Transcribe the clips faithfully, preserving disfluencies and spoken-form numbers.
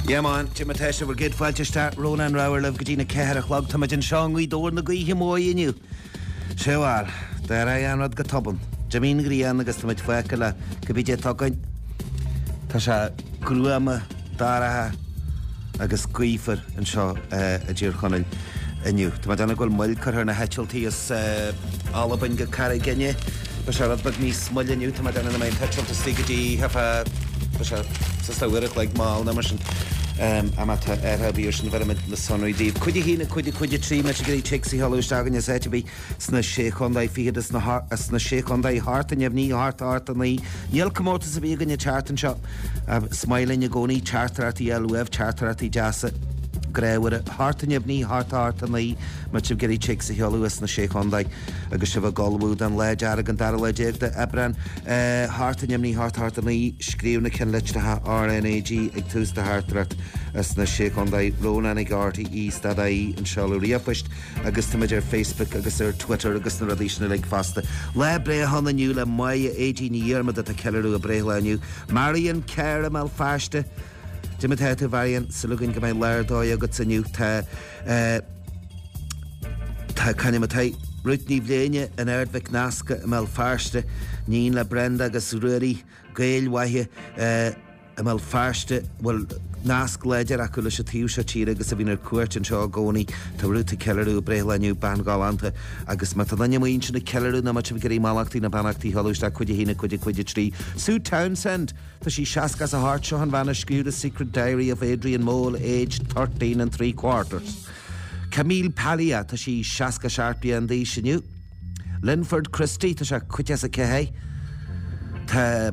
Yeah, man, Jim Matesha, we're good. Well, just start Ronan Rower, love Gina Kehra, Clog, Tamajin Shong, we door the Gui Himoy in you. Shewar, there I am at Gatobum. Jamin Grian, the Gastamit Fakala, Kabija Tokin, Tasha Gruama, Dara, Agus Guifer, and Shaw, a Jir Connell, and you. To Madonna Gul Mulker, and a Hatchelty is Alabanga Carrigan, but Charlotte Bugny Smullen you to Madonna and my Hatchel to Stiggy have a. Sister Wirrich like Mal Namerson. Um, I'm at a Beerson Verament in the Sunray Deep. Could you hear could you could you tree much agree Chixie Hollow Stag and you said to be Sna Shake on thy feet as Sna Shake on thy heart and you have knee heart heart and the You'll come out as a big in your chart and shop. Uh, smiling you go knee charter at the yellow wave, charter at the jassa. Grey with it, heart and you have knee heart heart and the much of Gary Chixie Hollow is Sna Shake on thy a gush of a Galwood and ledge arrogant arrowledge the Abran uh, heart and you have knee heart heart and the scream can let the R N A G it to the heart rat as Sna Shake on thy Ronan Garty East that I and Shalaria pushed August to major Facebook August their Twitter August the additional like faster La Brehan and you la Maya eighteen year that the killer of Brehla and you Marion Caramel Fashta Jimmy variant Salugan Gamay Lardoya got a new ta uh ta Kanimatai Rutney Vlania and Erdvik Naska Mel Farste Nina Brenda Gasururi Gail Wahia uh Mel Farste well Nask Ledger Akulisha Tiusha Chira Gasavina Court and Shaw Goni to root to Kelleru Brehla new Ban Galanta Agus Matadanya Winch and Kelleru na much of Gary Malakti na Banakti Hollowsta Kudihina Kudi Kudi Tree Sue Townsend to she Shaskas a heart show and vanish the secret diary of Adrian Mole aged thirteen and three quarters Camille Palia to she Shaska Sharpie and the Shinu Linford Christie to she Kutjasa Kehe to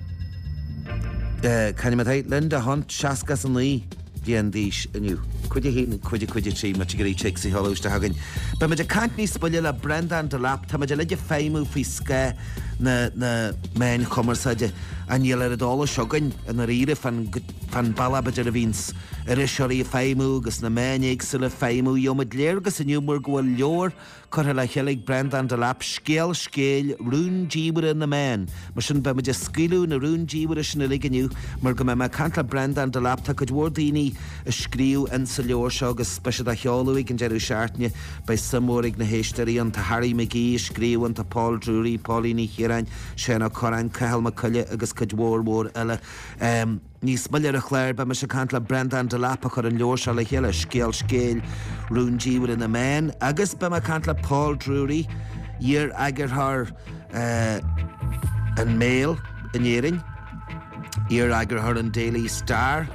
Uh, can you make Linda Hunt, Shaskas and Lee, the N D and you? Could you hear, could you, could you see much agree Chixie Hollows to Hagen? But my can't be spoil a Brendan to lap, Tamaja let you famu fiska na na men commerce and you let it all a shogun and a reader fan fan balabajavins. Erishari famu, gus na men exil famu, yomad lergus and you more go lure, Corella Hillig, Brendan de lap, scale, scale, rune jeeber in the man. Machine by my just skilu, na rune jeeber is in the leg and you, Murgama Cantla Brendan de lap, Takad Wardini, a screw and Salor Shogus, special a Halloween and Jeru Shartney by some more ignahistary and to Harry McGee, screw and to Paul Drury, Pauline Hiran, Shana Coran, Kahal McCullough, Agus Kajwar War Ella, um, Ní smuillar a chléir ba me se cantla Brendan de Lapa chur an leor se le chéile scéal scéal rún díomhar in the man agus ba me cantla Paul Drury year agur haar uh, an mail in éirin year agur haar an Daily Star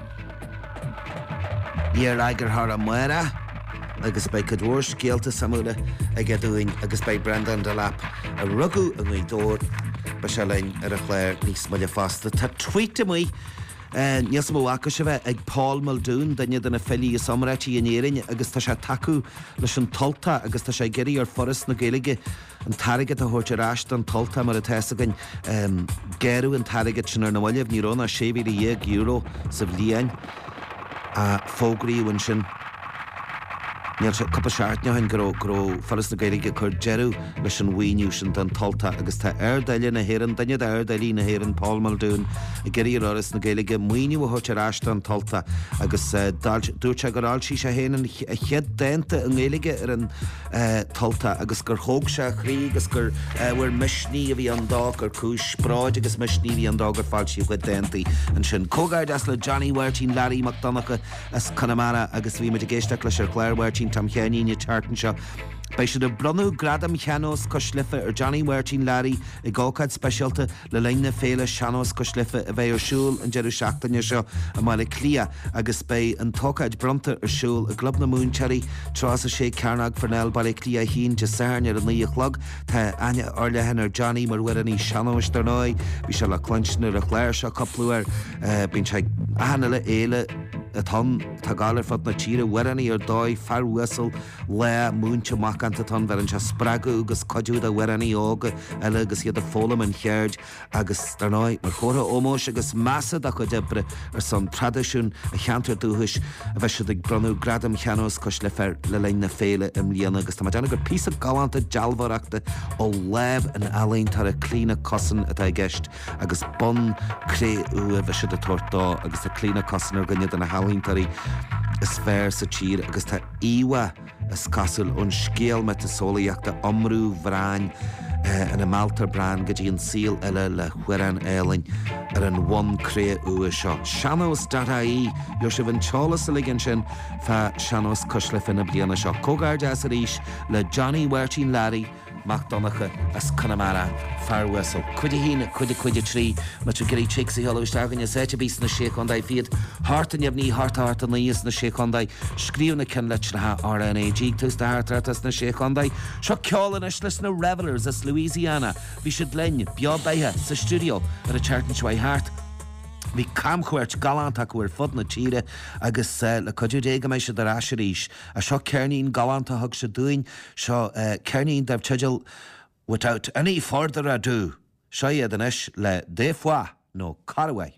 year agur haar a Muera agus by Cadwar scéalta samúla a gadúin agus by Brendan de Lap a rugu an mí dór ba se lein ar a chléir ní smuillar fasta tá tweet am Uh, Nias mo waka sive ag Paul Muldoon danya dana feli samrachi in éirin agus tá sé taku leis an tolta agus tá sé geri ar forest na Gaeilge an target a hortirast an tolta mar a tesagan um, geru an target sin ar na wallev ní rona sévi a ag euro sa bblian a fógri wan sin Níl se cuppa seartne hain gro gro forest na Gaeilge chur jeru leis an wíniu sin an tolta agus tá airdaile na héran danne da airdaile na héran Paul Muldoon a geri roris na Gaeilge muoiniu a hortirast an tolta agus uh, dúirte gur áil sí sé héanaan a chead dénta an Gaeilge ar an uh, tolta agus gur chóg se chrí agus gur uh, bhfuir misní a bhí an dá gur cúis spráid agus misní bhí an dá gur fáil sí go déntaí an sin cógáid as le Johnny Wertin Larry McDonagh as Connemara agus bhí me de géisteach leis ar Claire Wertin Tam Chianí ní tartan seo Bei se de brunú gradam Chanos Cosliffe ar Johnny Wertin Larry i gácad specialta le leine féle Chanos Cosliffe a bheith ar siúl an jeru seachtaine seo a máile clia agus bei an tócaid bronta ar siúl a glob na mún cherry trás a sé Carnag Fernell baile clia hín de sarn ar an lío chlog tá aine orlehan ar Johnny mar wera ní Chanos darnói bhí se le clunchnar a chléir seo coplúar bín se ahanana éile a ton tá galar fod na tíre weraní ar dói far whistle le múnte mac anta tan ver an se spragu agus codú a werani óga eile agus iad a fólam an cheird agus darnáid mar chóra ómós agus massa a chu debre ar san tradiisiún a cheantar dúthis a bheith siad ag bronú gradam cheanós cos le fer le lein na féle im líana agus tá deanna gur písa galanta jalbarachta ó leb an alain tar a clína cosan a d gist agus bon cré u a bheith siad a tortá agus a clína cosan ar gannne an na halíntarí is fér sa tír agus tá iwa is casúil ón scéal me tasolaíachta omrú bhráin yn y Malta bran gyda yn síl eile le chwiran eilin ar an one cré ua seo. Seanos data í, jo se van cholas a ligin sin fa seanos cusle fin a bliana seo. Cógard as a ríis le Johnny Wertin Larry Macdonacha as Connemara farwa so cuidi hína cuidi cuidi trí ma tu geri chicks i holo stagan ya sete bis na shekondai fiad hart an yabni hart hart an is na shekondai skrivna ken lech na R N A G tus da hart hart as na shekondai sho kjolan as listen revelers as Louisiana vi should len bia baiha sa studio at a chartan chwai hart Vi camchuirt galantach uair fud na tíre agus uh, le coidú déga méis se dar asiríis a seo cearnín galanta thug se dúin seo uh, cearnín dab tidil without any further ado seo iad an is le Des Fois nó Caraway.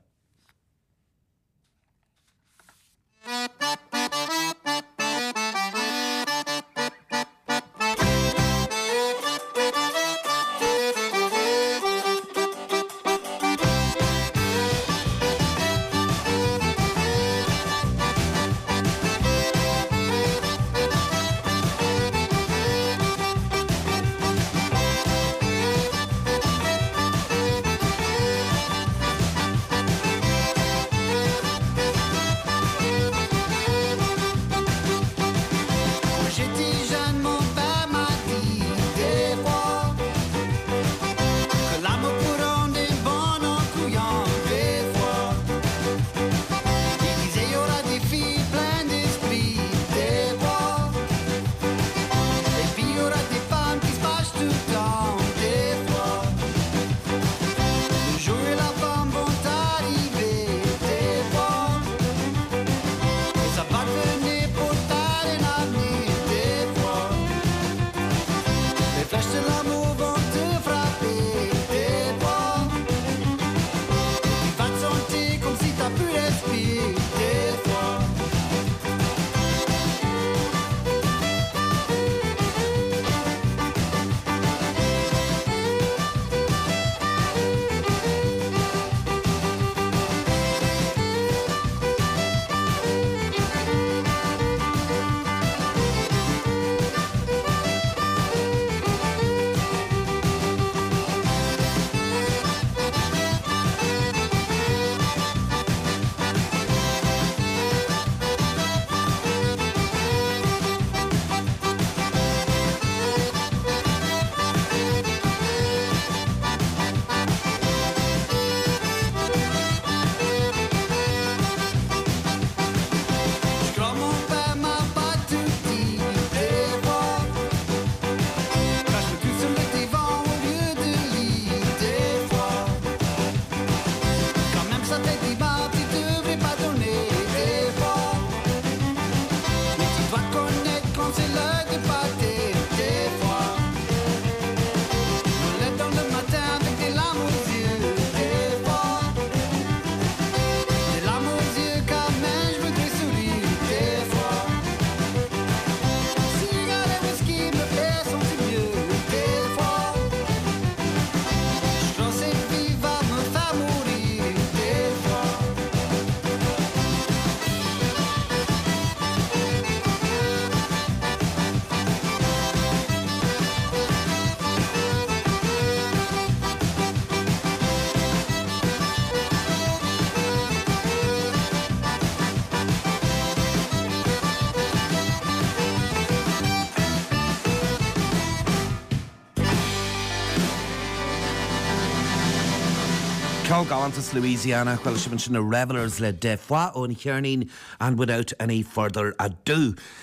Galantas Louisiana, well, she mentioned the revelers led Des Fois on Kiernin and without any further ado.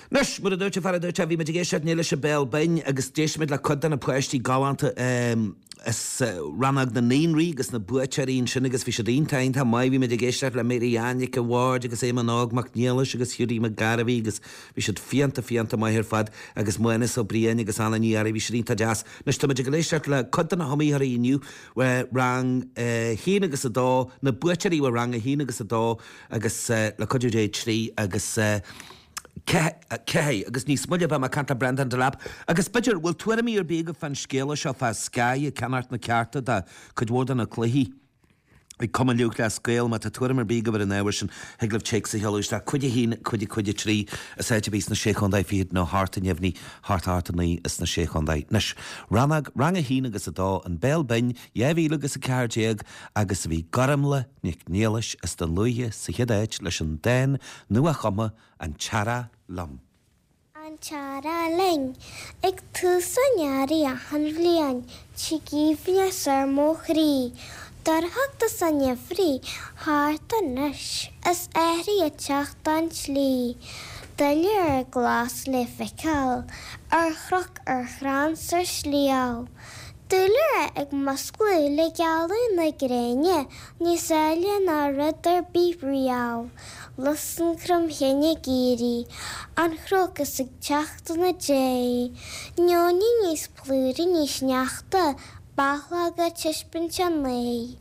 Nus mu a dúirte far a dúirte bhí me géisiart níile se bell bain agus déismid le chudan na pleistí gáanta is rannag na néonrí agus na butearín sin agus bhí sé díntain tá mai bhí me géisiart le méíine go bhhaid agus é man ágach níalas agus hiúí me garabhí agus bhí si fianta fianta maithir fad agus muine ó brion agus anna níar bhí sé dínta deas. Nus tá go léisiart le chudan na homíar inniu rang hí agus a dá na butearí bh rang a hí agus a dá agus le chuidir dé trí agus Cehé agus níos smuile be mar canta Brendan de Lab agus beidir bhfuil tuairimí ar bíag fan scéala seo fe Sky a ceanart na cearta de chudhór na cluichí. I cum luúg le scéal má tá tuairim ar bíag bhar an éhar sin heglah te sa heúiste chuide hín chuide chuide trí a séite bís na séchondaid fiad nó háta neamhní hátartaí is na séchondaid. Nes rannag rang a hín agus a dá an bell bain éhhí agus a cardéag agus bhí garamla nic níalis is den luige sa chiaadéid leis an déin nua chuma an teara lam. An teara ling ag tú sannearí a hanbhliain si gíomhne sar mó chrí. Dar hagta sanne frí háta nus is éirí a teachtan slí. Duile ar glas le feiceáil ar chroch ar chrán sar slíáil. Duile ag masclú le gealú na gréine níos eile na rud ar bíbriáil. Lusan crum chéine géirí an chrochas ag teachta na dé. Neoní níos plúri níos neachta Bachlaga tispin an lei,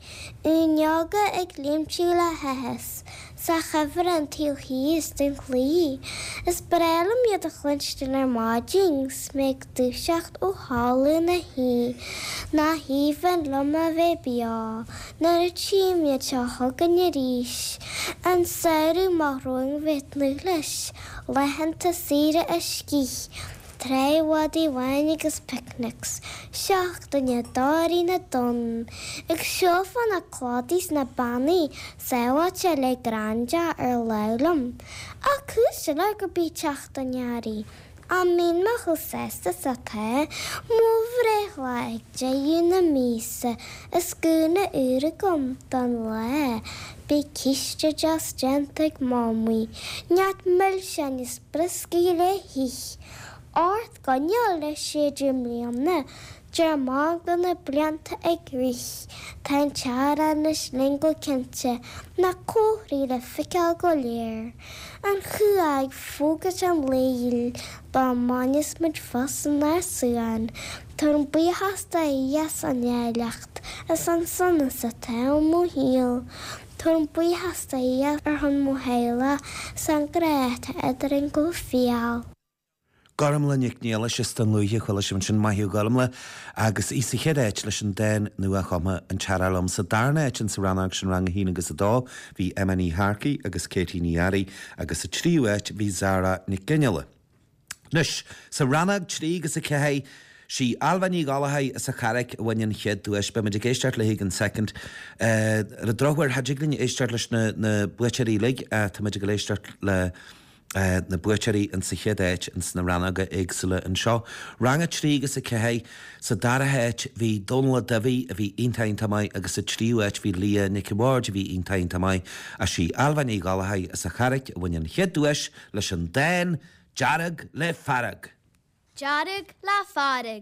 Uneoga ag líimtí le hehes, sa chafar an tíochíos den clí. Is brelam iad a chlinstin ar mádings, meag dúseacht ó hálu na hí, na hívan loma bhe bia, nar a tíimiad se hogan i ríis, an saoú mar roing bheit nulis, lehanta síre a scích, Tré wadí bhain agus picnics, seach dunne dáí na don. Ag seo fan na cládís na bannaí saoáte le granja ar lelam. A cúis le go bí teach do nearí. A mín me chu sésta sa the, mó bhréich le ag déú na mísa, is gúna úra gom don le. Bí ciste jas gentig mámí, neat mil sin is briscí le hích. Ort ganneal le séidir mlíamna, dear mágda na blianta ag rích, Tá teara na slingo cinnte, na cóhrí le feiceáil go léir. An chuaig fógas an léil, ba manis mid fasan ar suan, Tar an buíhasta ias an éilecht, is an sanna sa teim mó híal. Tar an buíhasta ias ar han mó héile, san gréite idir go fial. Garamla nic níalas is den luige chuile sem sin maithú garamla agus í sa chiaadéit leis an déin nua chuma an tearalam sa darnéit an sa rannag sin rang a hín agus a dá, hí Emily Harkey agus Katie Niari agus a tríúéit hí Zara nic Gineala. Nus, sa rannag trí agus a cehé si albaní gálathaid is a charaic a bhain chiad dúis be me de géisteart le hiag an second. Uh, a drochhar hadjiglinn éisteart leis na, na buitearí lig a tá me de géisteart le Uh, na buitearí an sa chiaadéit an sna rannaga éagsúla an seo. Rang a trí agus a cehé sa darahéit hí donla dahí a bhí intain tamai agus a tríúéit hí lia Nicky Ward a bhí intain tamai a si albaní gálathaid is a charaic a bhain an chiad dúis leis an déin Jarag le farag. Jarag le farag.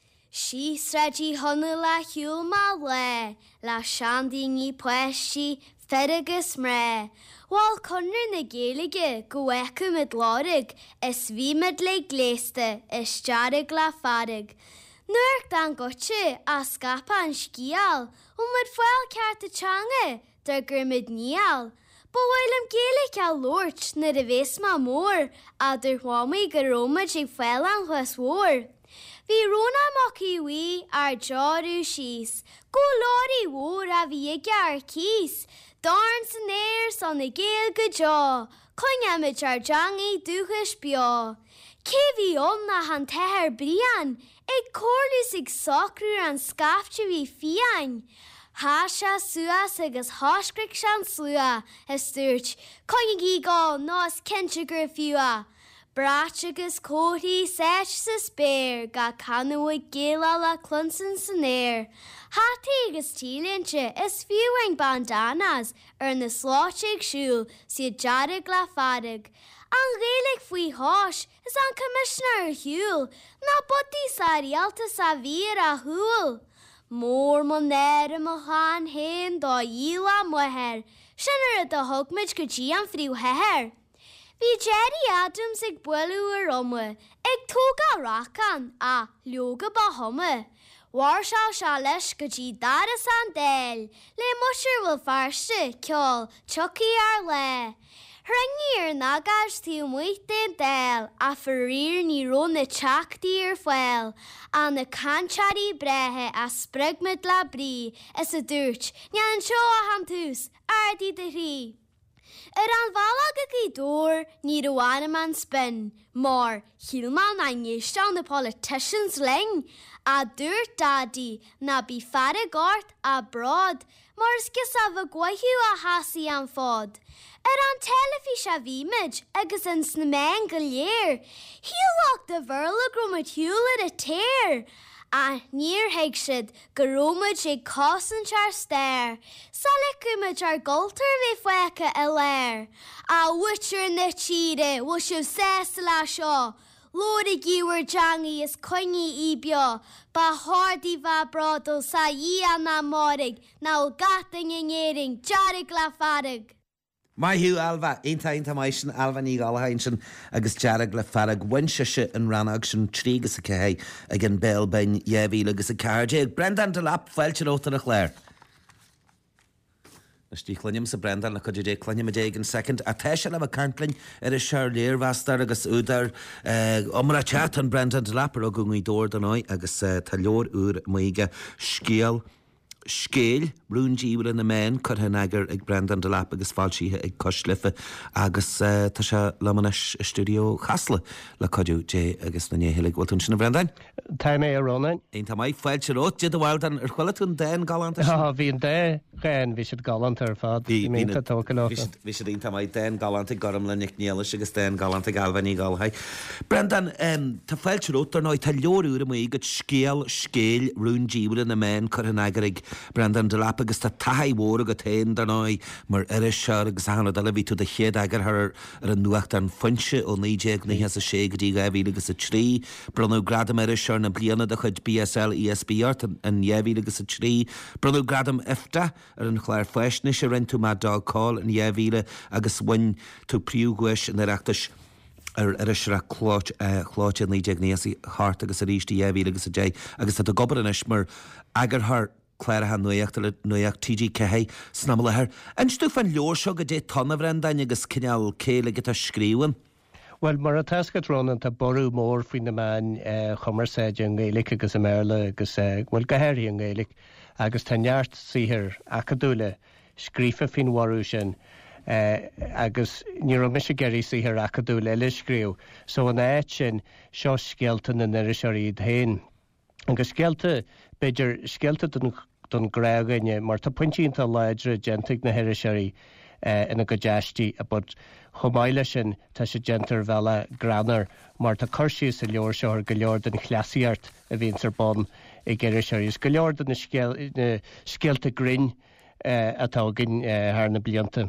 Si sredí honna le hiúl má le, le seandíní pleistí feragus mré. Wal conir na géalaige go bhheice mid lárig, is bhí mid le gléasta is jarag le farag. Nuair dan gote a scapa an scial, ó mid foiil ceart a teanga, dar gur mid níal. Ba bhfuil am géalaigh a lóirt na a bhés má mór, a dur thuamaí go rómaid ag foiil an chuas Bhí róna mocí hui ar dearú síos, go láirí mhór a bhí ige ar cís, Darn san éir san na géal go deá, Coinneamid ar deangaí dúchas beá. Cé bhí om na han teir brian, ag cóirlús ag socrú an scafte bhí fiain. Há se suas agus háscric sean slua, is dúirt, Coinnig gá nás cinse gur fiúa. Brach agus cóthaí séit sa spéir, ga canúid géala le clunsan san éir. Hátaí agus tílínte is fiúing bandanas ar na sláiteigh siúil siad jarag le farag. An Gaelic fwy hosh is an Commissioner Hule, na body sarialta sa vir a hul. Mór mon nere mo han hen do ila moher, shanner the hogmage gaji an friw heher. Vi Jerry Adams ag bwelu ar omwe, ag toga rakan a lioga ba homme. War shall shalish gaji dara san del, le musher will farse kyol, chucky ar le. Hringir nagash ti mwit den del, a ferir ni rone chak dir fwel, a na canchari brehe a sprigmid la bri, is a durt, nyan sho a hamtus, ardi de ri. Er an valag ag I door, ni rwan man spin, mar hilman a nisht on the politicians ling, a durt daddy, na bi fare gort a broad, mars gisav a gwahu a hasi an fod. Er an telefish a vimage, agus an snamen galier, he'll walk the verla gromad hewler a tear. A near hegshid, garomage ag cosan char stare, salicumage ar gulter vi fweka a lair. A witcher na chide, wushu sesla shaw, Lord giwer jangi is coingi ibio, ba hardy va brodo sa yi na morig, na gating in yering, jarig la farig. Mai hiú alfa, einta einta maishin alfa ní galhainsin agus jarag le farag winsise an ranag sin trígus a cehé ag an bell ben yevíl agus a carjé. Brendan de lap fæltir ótar a chléir. Nas tí chlunim sa Brendan na chuidir dé chlunim a dé an second. A teise le a cantlin ar a seir léir vastar agus údar omra chat an Brendan de lap ar a gungaí dór danoi agus tá leor úr muige scéal Scéil, brún díwil in na men, cur hen agar ag Brendan de lap agus falsíthe ag coslifa agus uh, tá se lamanis studio chasla le codú dé agus na néhilig bhil sin na Brendan? Tá mé ar ronain. Ein tá mai fáil se rót dé bhil an ar chuile tún den galant? Ha, bhí an dé réin, bhí siad galant ar fad. Bhí mínta tóca láta. Bhí siad ein tá mai den galant ag goram le Nick Nielis agus den galant ag Alban í galhai. Brendan, um, tá fáil se rót ar nói tá leor úr am ígad scéal, scéil, brún díwil in na men, cur hen agar ag Brendan de lap agus tá taithí mór a go tain darnáid mar iris seir agus hána dala bhí tú de chéad agar ar ar an nuacht an funse ó níéag ní has a sé go dtí gaibhí agus a trí brunú gradam iris seir na bliana de chud B S L E S B art an éhí agus a trí brunú gradam ifta ar an chláir feisne sé rinn tú má dágáil an éhíle agus bhain tú príúgais an ireachtas ar ar is ra chlót chlót an níéag níosí hart agus a ríistí éhí agus a dé agus tá gobar inis mar agar th Clara han nuacht le nuacht T G Cehé snamla her. An stu fan leor seo go dé tonna Brendan agus cineal céile get a scríwan? Well, mar a tascat ronan tá ború mór fin na man chumar séide an Gaelic agus a merle agus well gahéirí an Gaelic agus tá neart sihir acadúle scrífa fin warú sin agus ní ra mis geirí sihir acadúle eile scríú. So an éit sin seo scialtan na neiriseiríd hain. Agus scialta beidir scialta don grágaine mar tá pointínta leidre gentig na heiriseirí ina go deistí a bud chomáile sin tá sé gentar bhela granar mar tá chuirsí sa leor seo ar go leor den chleasiart a bhíonn ar bon i geiriseirí. Go leor den na scialta grin atá gin thar na blianta.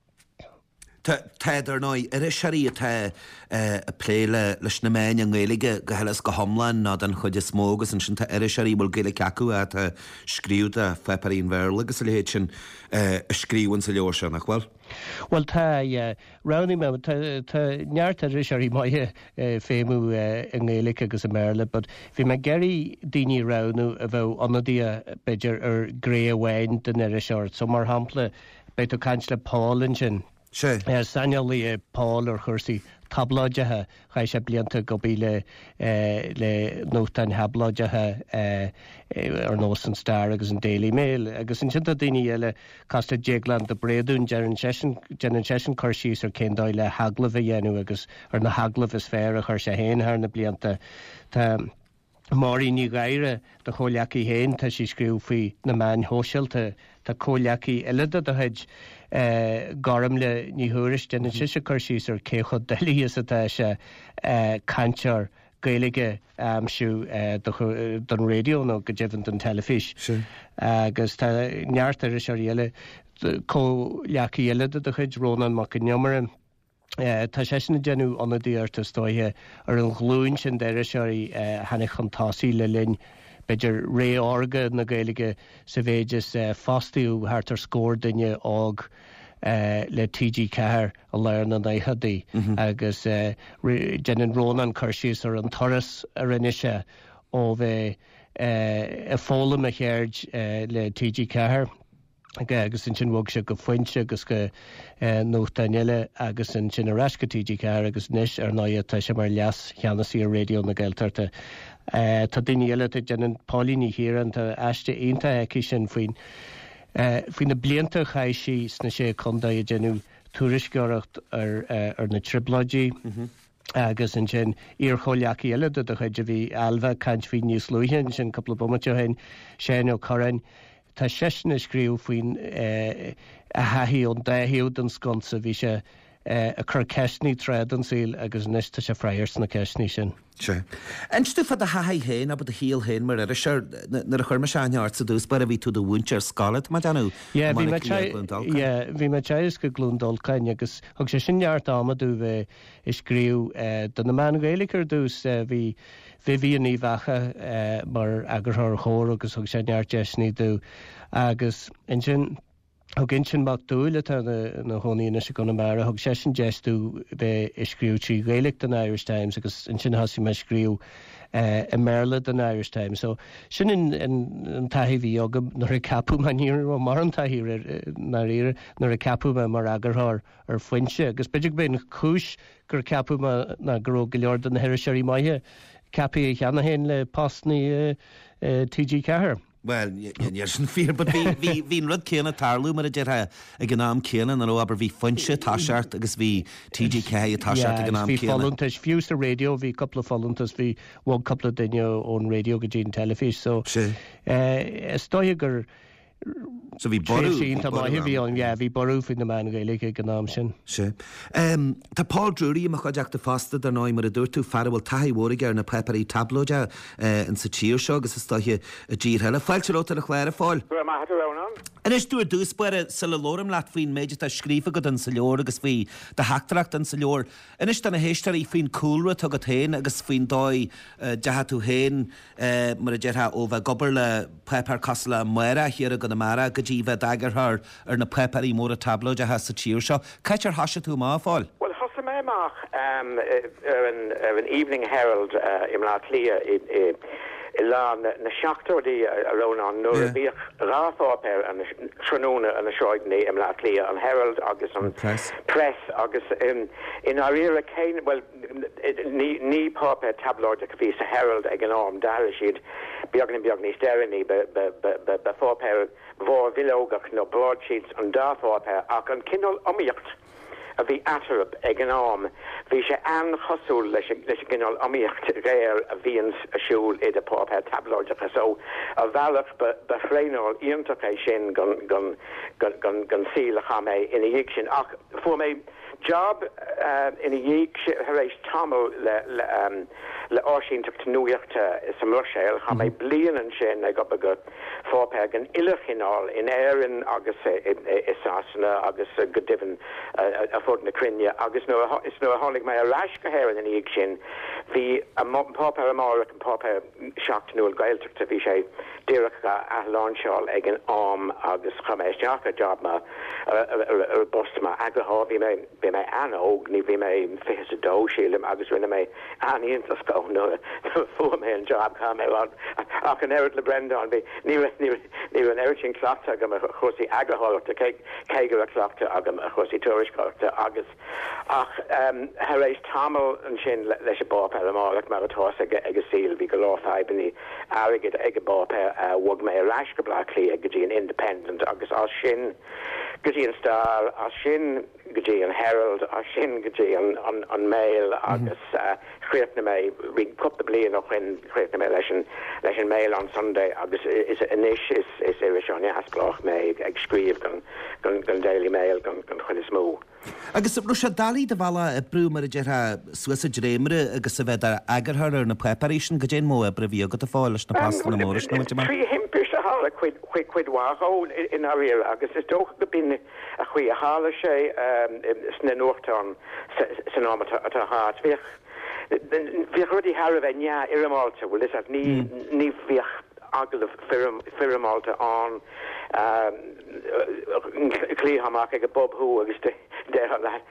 Téidir ná ar is seí atá a pléile leis na méin an Gaelige go helas go homlainn ná an chuide smógus an sin ar is seí bhil Gaelic acu a tá scríúta feparín bhir agus a léhéid sin a scríúin sa leor se nach bhfuil? Well, tá raní me tá neart ar is seí maithe féimú an Gaelic agus a merle, but bhí me geirí daoine ranú a bheith anadí beidir ar gré bhhain den ar is seart, so mar hampla beit cant le Paulin sin. Sure. Er sanjali Paul or Chursi tablajaha chaise blianta go bí le le nótan hablajaha ar nós an Star agus an Daily Mail agus an sinta daoine eile casta Jégland de breadún geran session geran session chuirsís ar cén dóid le haglah a dhéanú agus ar na haglah is fér a chuir sé héin thar na blianta tá Marí ní gaire de choleací héin tá sí scríú faoi na man hóisiilta tá choleací eile a heid garam le ní thuris den si se chuirsís ar céchod delíos atá se cantear Gaelige amsú don radio nó go dtíhann don telefís. Agus tá neart ar is ar eile choleací eile a chuid rónan mac an neamarin Tá sé sinna genú anna dtíarta stoithe ar an glún sin deire seí hena chutáí le linn beidir ré ága na Gaeilge sa bhéidir fástiú thart ar scór duine ág le T G ceathar a leir na naithadaí agus déanann rónan chuirsíos ar an toras a rinneise ó bheith a fólam a chéird le T G ceathar. agus sin sin bhg se go foiinte agus go nó daile agus an sin areisca T G ceathar agus níis ar náiad tá sé mar leas cheanasí a réo na Gaeltarta. Tá daine eile déanann pálíní hir an tá eiste aonanta aici sin faoin faoin na blianta chaisí sna sé chunda a genú túrisceoireacht ar ar na tribláidí agus an sin ar choleachí eile do a chuid a bhí albha caiint fao níos luúthain sin coppla bomate hain sé ó chorain. Tá seisna scríú faoin a haí ón déhiúd an sconsa bhí sé a chur ceisní tred an síl agus níos tá sé freiirs na ceisní sin. Se. Einstu fad a haí héin a bud a híal héin mar ar a seir nar a chuirrma seaneart sa dús bar a bhí tú do bhaint ar scalad má danú? Bhí me teis go glúndolcain agus thug sé sin neart amadú bheith i scríú don na man Gaeilgear dús bhí bhí bhí ní bhecha mar agurthir chóir agus thug sé neart deisní dú agus in sin thug in sin bach dúile na hóíine se gona mar thug sé sin deistú bheith i scríú trí Gaeilge den Irish Times agus in sin hasí me scríú i Merle den Irish Times. So sin an taihí bhí agam nar a capú man níir ó mar an taihí nar ire nar a capú me mar agurthir ar foiinte, agus beidir ben chúis gur capú na gro go leor den na heir seirí maithe capi cheanna hen le pastní T G ceathar. Well, níor sin fír, but bhín rud céanna tarlú mar a deirthe a gnáam céanna an aber bhí foiinte táseart agus bhí T G ceathaí a táseart a gnáam céanna. Bhí fallúntas fiús a radio, bhí coppla fallúntas bhí bhg coppla duine ón radio go dtín telefís, so stoithe gur So bhí ború bhí ború fin na man Gaeilge gnáam sin. Se. Tá Paul Drury a chuideach de fasta ar náid mar a dúirtú farhfuil taithhórig ar na peparí tablóide an sa tíir seo agus is stoithe a ddír heile. Fáilteróta a chléir a fáil. An is dúir dús buir sa le lóram leat faoin méidir tá scrífa go an sa leor agus bhí de heachtracht an sa leor. Inis dana héistearí faoin coolra tugad héin agus faoin dóid dehatú héin mar a deirtha ó bheith gobar le pepar casla muire hir a go na mara go dtí bheith dagarthar ar na peparí mór a tablóide a sa tíir seo. Caiit ar hasise tú má fáil? Well, thosa mé amach ar an Evening Herald im lá clia i lá na seachtóirí a rónán nuair a bhíoh ráfápéir an tróna an na seoidní im lá clia an Herald agus an press agus in áíire céin well ní pápé tablóide go bhí sa Herald ag an ám dar siad beagna beag níos deirení be fápéir bhór bhilógach nó broadsheets an dáfápéir ach an cinál amíocht a bhí atarab ag an ám. Bhí sé an chosúil leis leis gginál amíocht réir a bhíons a siúil iad a pápéir tablóidecha, so a bhealach be chréinál íontach é sin gan síl a chamé ina dhéic sin ach fu mé job ina dhéic tar éis tamil le le áisíntacht nuíochta sa Murséil cha mé blian an sin ag go go fápéir gan ilachinál in éireann agus is asna agus go divan a fud na crinne agus nó is nó a tháinig mé a ráis go héir in íag sin hí pápéir amárach an pápéir seachtanúil gailteachta bhí sé díreacha a láseáil ag an ám agus chaméisteach a job ma ar bostma agathá bhí mé bhí mé anóg ní bhí mé fihis a dó sílim agus rinne mé aíontas go nó fu mé an job cha mé ach an éir le Brendan bhí ní ní an airtin clochta agam a chósaí agathálachta cé gur a clochta agam a chósaí tuairiscáachta agus ach tar éis tamil an sin leis a bápéir amárach mar atás ag a síl bhí go láfhaibní airigid ag a bápéir bhg mé ráis go blá clí ag go dtí an Independent agus á sin go dtí an Star á sin go dtí an Herald á sin go dtí an Mail agus chréitna mé bhí cup de blian nach chuin chréitna mé leis leis an Mail an Sunday agus is inis is is iris an asplách mé ag scríomh gan Daily Mail gan chuid is mó. Agus ru se dalí de bhela a brú mar a deartha Suasa dréimre agus a bheith agarthar ar na preparation go dé mó a brehí go a fáil leis na pasta na móris nó trí himpiir a hala quid quid quid wa ho in area agus is doch go bin a chui a hala sé sna norton synnomata at a heart vi vi rudi har en ja iramalta well is at ni ni vi agel of firamalta on clear hamak a bob who agus there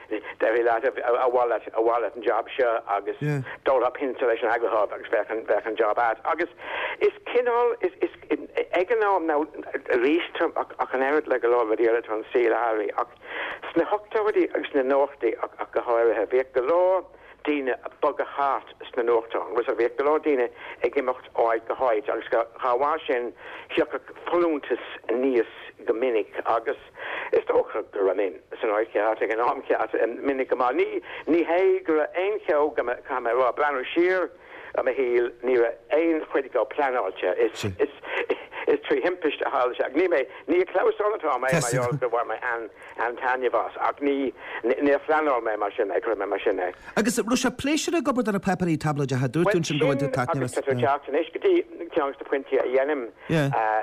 that a wallet a wallet and job sure agus dole up installation agrihob agus back and back and job at agus is kinol is is econom now reached a can ever like a lot of the other on seal harry sna hoctavity agus na northdi a go hoire have the law Dina a bug a heart sna norton was a vehicle or Dina a gimocht oid go hoid agus go hawashin hiok fluntus nius gominic agus is toch go ramin san oid cat an arm cat and minic ma ni ni hegra ein keo camera blanner sheer am a heel near ein critical plan alcha it's it's is tree himpish to hall shag ni me ni close on to my my all the war my an an Tanya was ag ni near flannel me machine I remember machine agus Russia pleasure go but a peppery tablet had do to go into tatness to Jackson iskiti chance to twenty yenim uh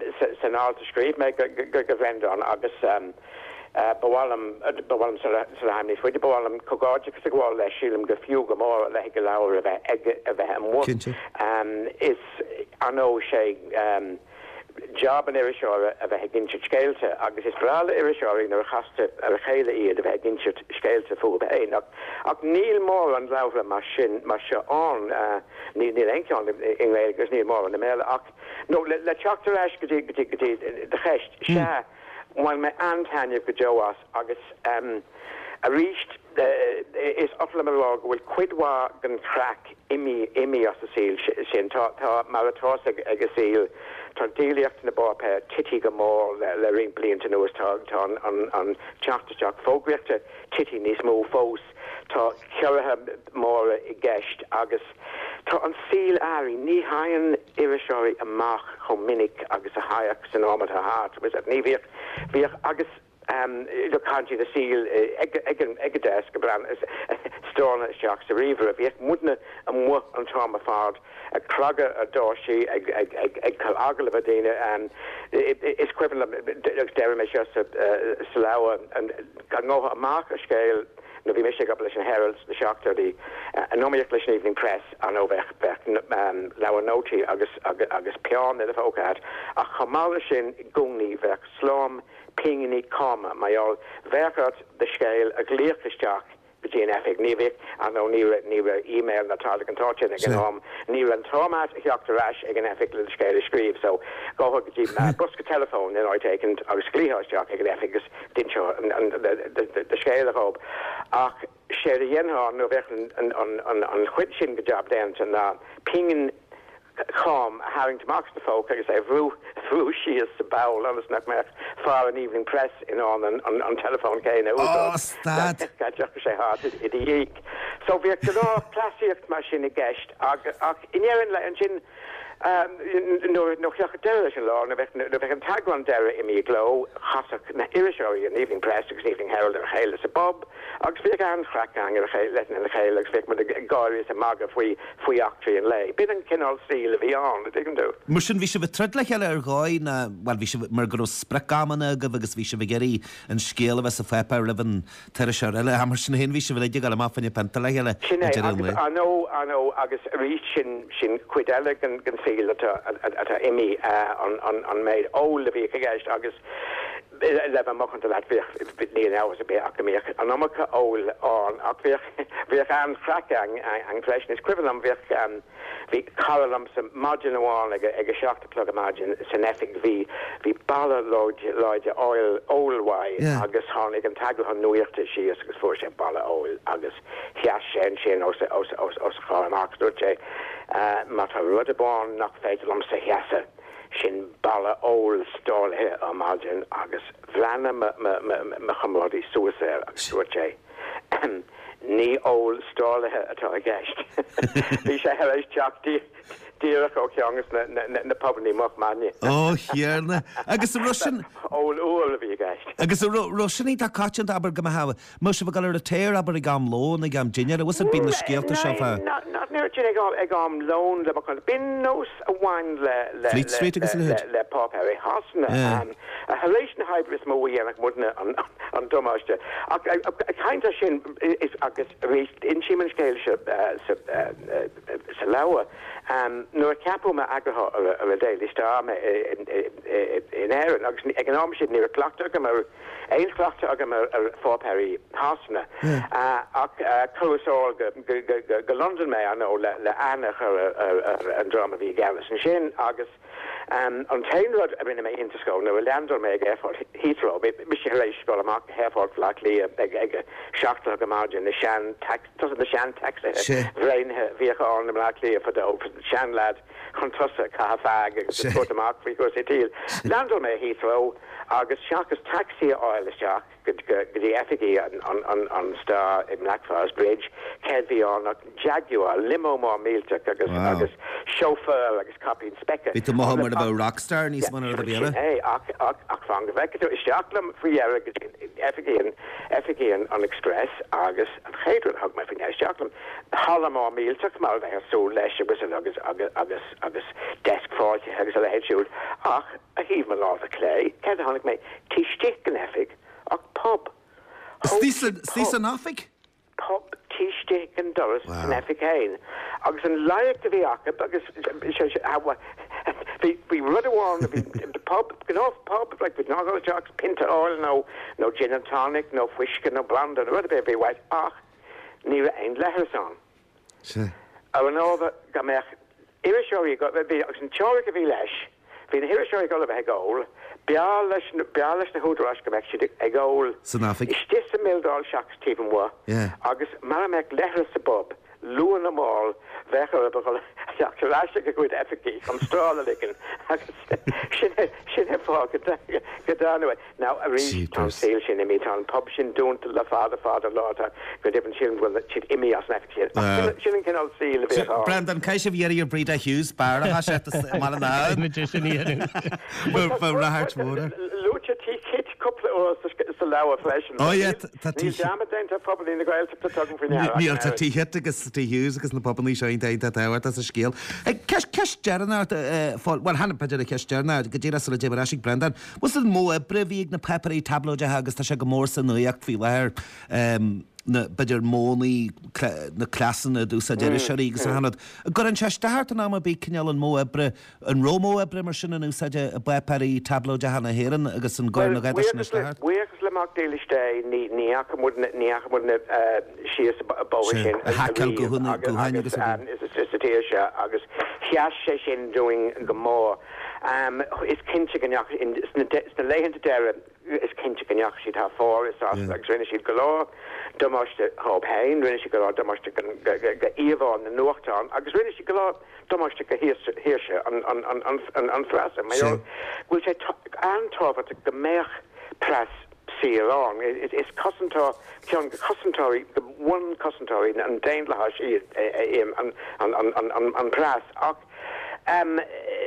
senal to script make a good friend on agus um Uh, Bawalam, uh, Bawalam Salami, for the Bawalam Kogaja, because the wall there, Shilam, the few more like a lower of a of a more. Um, is I know she um job and irishore of a ginchit scale to agus is for all irishoring or has to a chela ear of a ginchit scale to full bay. Not ak Neil more and Laura machine masha on uh Neil Neil Enk on in Wales Neil more on the mail ak no let let chalk to ash gadi gadi gadi the hest sha. When my aunt Tanya Gajoas August um I reached the is Offlamalog will quidwa gan crack imi imi as the seal shin ta ta maratos ag a seal Tordeliacht in the bar pair titty gamor le ring blint to nose tag on on on chapter jock fogrichter titty nis mo fos ta cura more gesht agus ta on seal ari ni hayan irishori a mach hominic agus a hayak synomata heart was at ni vir vir agus um the country the seal egen egedesk brand is storn shocks the river of yet mudna a mo on trauma fard a krugger a dorshi eg eg eg eg agel vadina and it's equivalent derimish salawa and no a marker scale no vi mis appellation heralds the shockter the anomic evening press an over um lawer noti agus agus pion the folk at a chamalishin gungni ver slom pingini comma my all verkert the scale a gleergestock between epic nivik and no near near email that all can touch it again home near and Thomas doctor Rash again epic little scale scribe so go hook the bus telephone then I taken I was clear house jock again epic didn't show and the the scale of hope ach share the yen on no and on on on whitchin the job down to that pingin com having to mark the folk I say through through she is the bowl on the snack for an evening press in on on, on telephone K now oh stad got say hard it it so we could all classic machine guest in your engine um no no television law no no can tag on there in me glow hasak na irishori an evening press evening herald or hail as a bob agus fi an crackang or letting in the hail expect with the gory is a mag of we we actually and lay bit and can all see the beyond they can do Mushin vi se betredlech er goi na well vi se mer gros sprakamana agus vi se vigeri an scale of a fepa eleven terishorelle hamerson hin vi se vil gal ma fan pentalele I know I know agus reaching shin quid elegant at a at a Emmy uh, on on on made all the week against August eleven months to that bit near hours a bit academic anomica all on we we can cracking and question is equivalent we um we columns some margin one like a shock to plug imagine synetic v the ballad lodge lodge oil oil way August Honig and tag on new year to she is for ballad oil August yeah shen shen also also also marks uh matter rudderborn not fatal um say yes shin balla old stall here imagine agus vlana ma ma ma ma chamodi suicide sorche ní ól stálathe atá a gceist. Bhí sé heéis teachtaí díach ó ceangas na pobaní moch maine. Ó chéarna agus Russian ól úil a bhí gceist. agus Russianí tá cáint aber go hafa mu se bhil ar a téir aber i gam lón i gam dinne, was bí na scéalta se fa. Nuir ag am lón le chu bin nós a bhain le Fleet Street agus le le pop ar é hasna a haléis na hybris mó dhéanach muna an domáiste. Chainte sin is agus rééis intíman scéil sa leha. Nuair ceapú me agatha ar a déil istá in éan agus ag an am sin ní clachta go mar éon clachta agam ar fápéirí hasna ach chuáil go London mé an ó le annach ar an drama bhí galas an sin agus an tainrod a rinne mé interscó nó leandor mé ag effort Heathrow be sé rééis go amach hefort flaach lí ag seachta go margin na sean tax na sean tax bhréinthe bhíocha an na mlaach lí a fadó sean lad chun tusa caafag agus tuairteach faoi go sé tíl. Leandor mé Heathrow agus seachas taxi áil isteach go dtí efficí an star in Blackfriars Bridge céad bhí an Jaguar limo má mílteach agus agus chauffeur agus copy speca. Bhí Mohammed a bh rockstar níos man ar a bhéile? É ach ach fan go bheicú isteachlam faoi agus efficí efficí an express agus an chéadú thug me fin isteachlam hala má mílteach má bheith sú leis agus agus agus agus agus desk fáilte agus a lehéisiúil ach a híh me lá a clé céad tháinig mé tíiste an effic ach pub. Stís an áfik? Pub tíiste an doras an effic hain. Agus an laic a bhí acha agus bhí rud amháin the pub gan off pub like with no jocks pinta oil no no gin and tonic no whiskey no blonde and rud a bit white ach ní ein letters on. Sure. A an over go mech Irish got be an choric a bhí leis hí na Irish go a bheith gáil beá leis beá leis na húdrás go meic si ag gáil san áfik. Is tí a mildáil seach Stephen wa agus mar meic letters a bob luan am all bhecha a bhil seachtarráiste go chuid efficí chum strála licin agus sin fá go dána. Now a rí tá saoil sin imi tá pub sin dúnta le fáda fáda láta go dibn sin bhfuil siad imi as an efficí. Sin cinál síl a bit. Brendan, caiise bhíar ar Breda Hughes bar a sé mar an ná. Bfu rahart mór. Lúte tí kit couple of sa lewa flesh. Oh yeah, tati. Ní jam daint probably in the gael to tugn for now. Níl tati hit agus tí Hughes agus na pobl ní seo daint a dáhart as a scéal. Ceis ceis dearnart fáil war hanna peidir a ceis dearnart go dtíra sula débarasig Brendan. Was an mó a brevíig na peparí tablo de agus tá se go mór san nuíocht fi leir na beidir mónaí na clasan a dús a déir seí agus a hanad. Gur an teistehart an am a bí cineal an mó ebre an rómó ebre mar sin an úsáide a beparí tablo de hanna héan agus an gáin na gaidir sin istehart. Wegus le mag déiliste ní ní achamúd ní achamúd sias a bó sin. Hacal go hunna go haine agus is a tíir se agus cheas sé sin doing go mór. Um, is kinse ganach in na leihananta deire is kinse ganach siad ha fór is as agus rinne siad golá domáiste há pein rinne si golá domáiste go íomháin na nuachtán agus rinne si golá domáiste go hiirse an frasa mé bhfuil sé antáfat go méach pras síán is cosintá cean go cosintáí the one cosintáí an dain le siad an pras ach um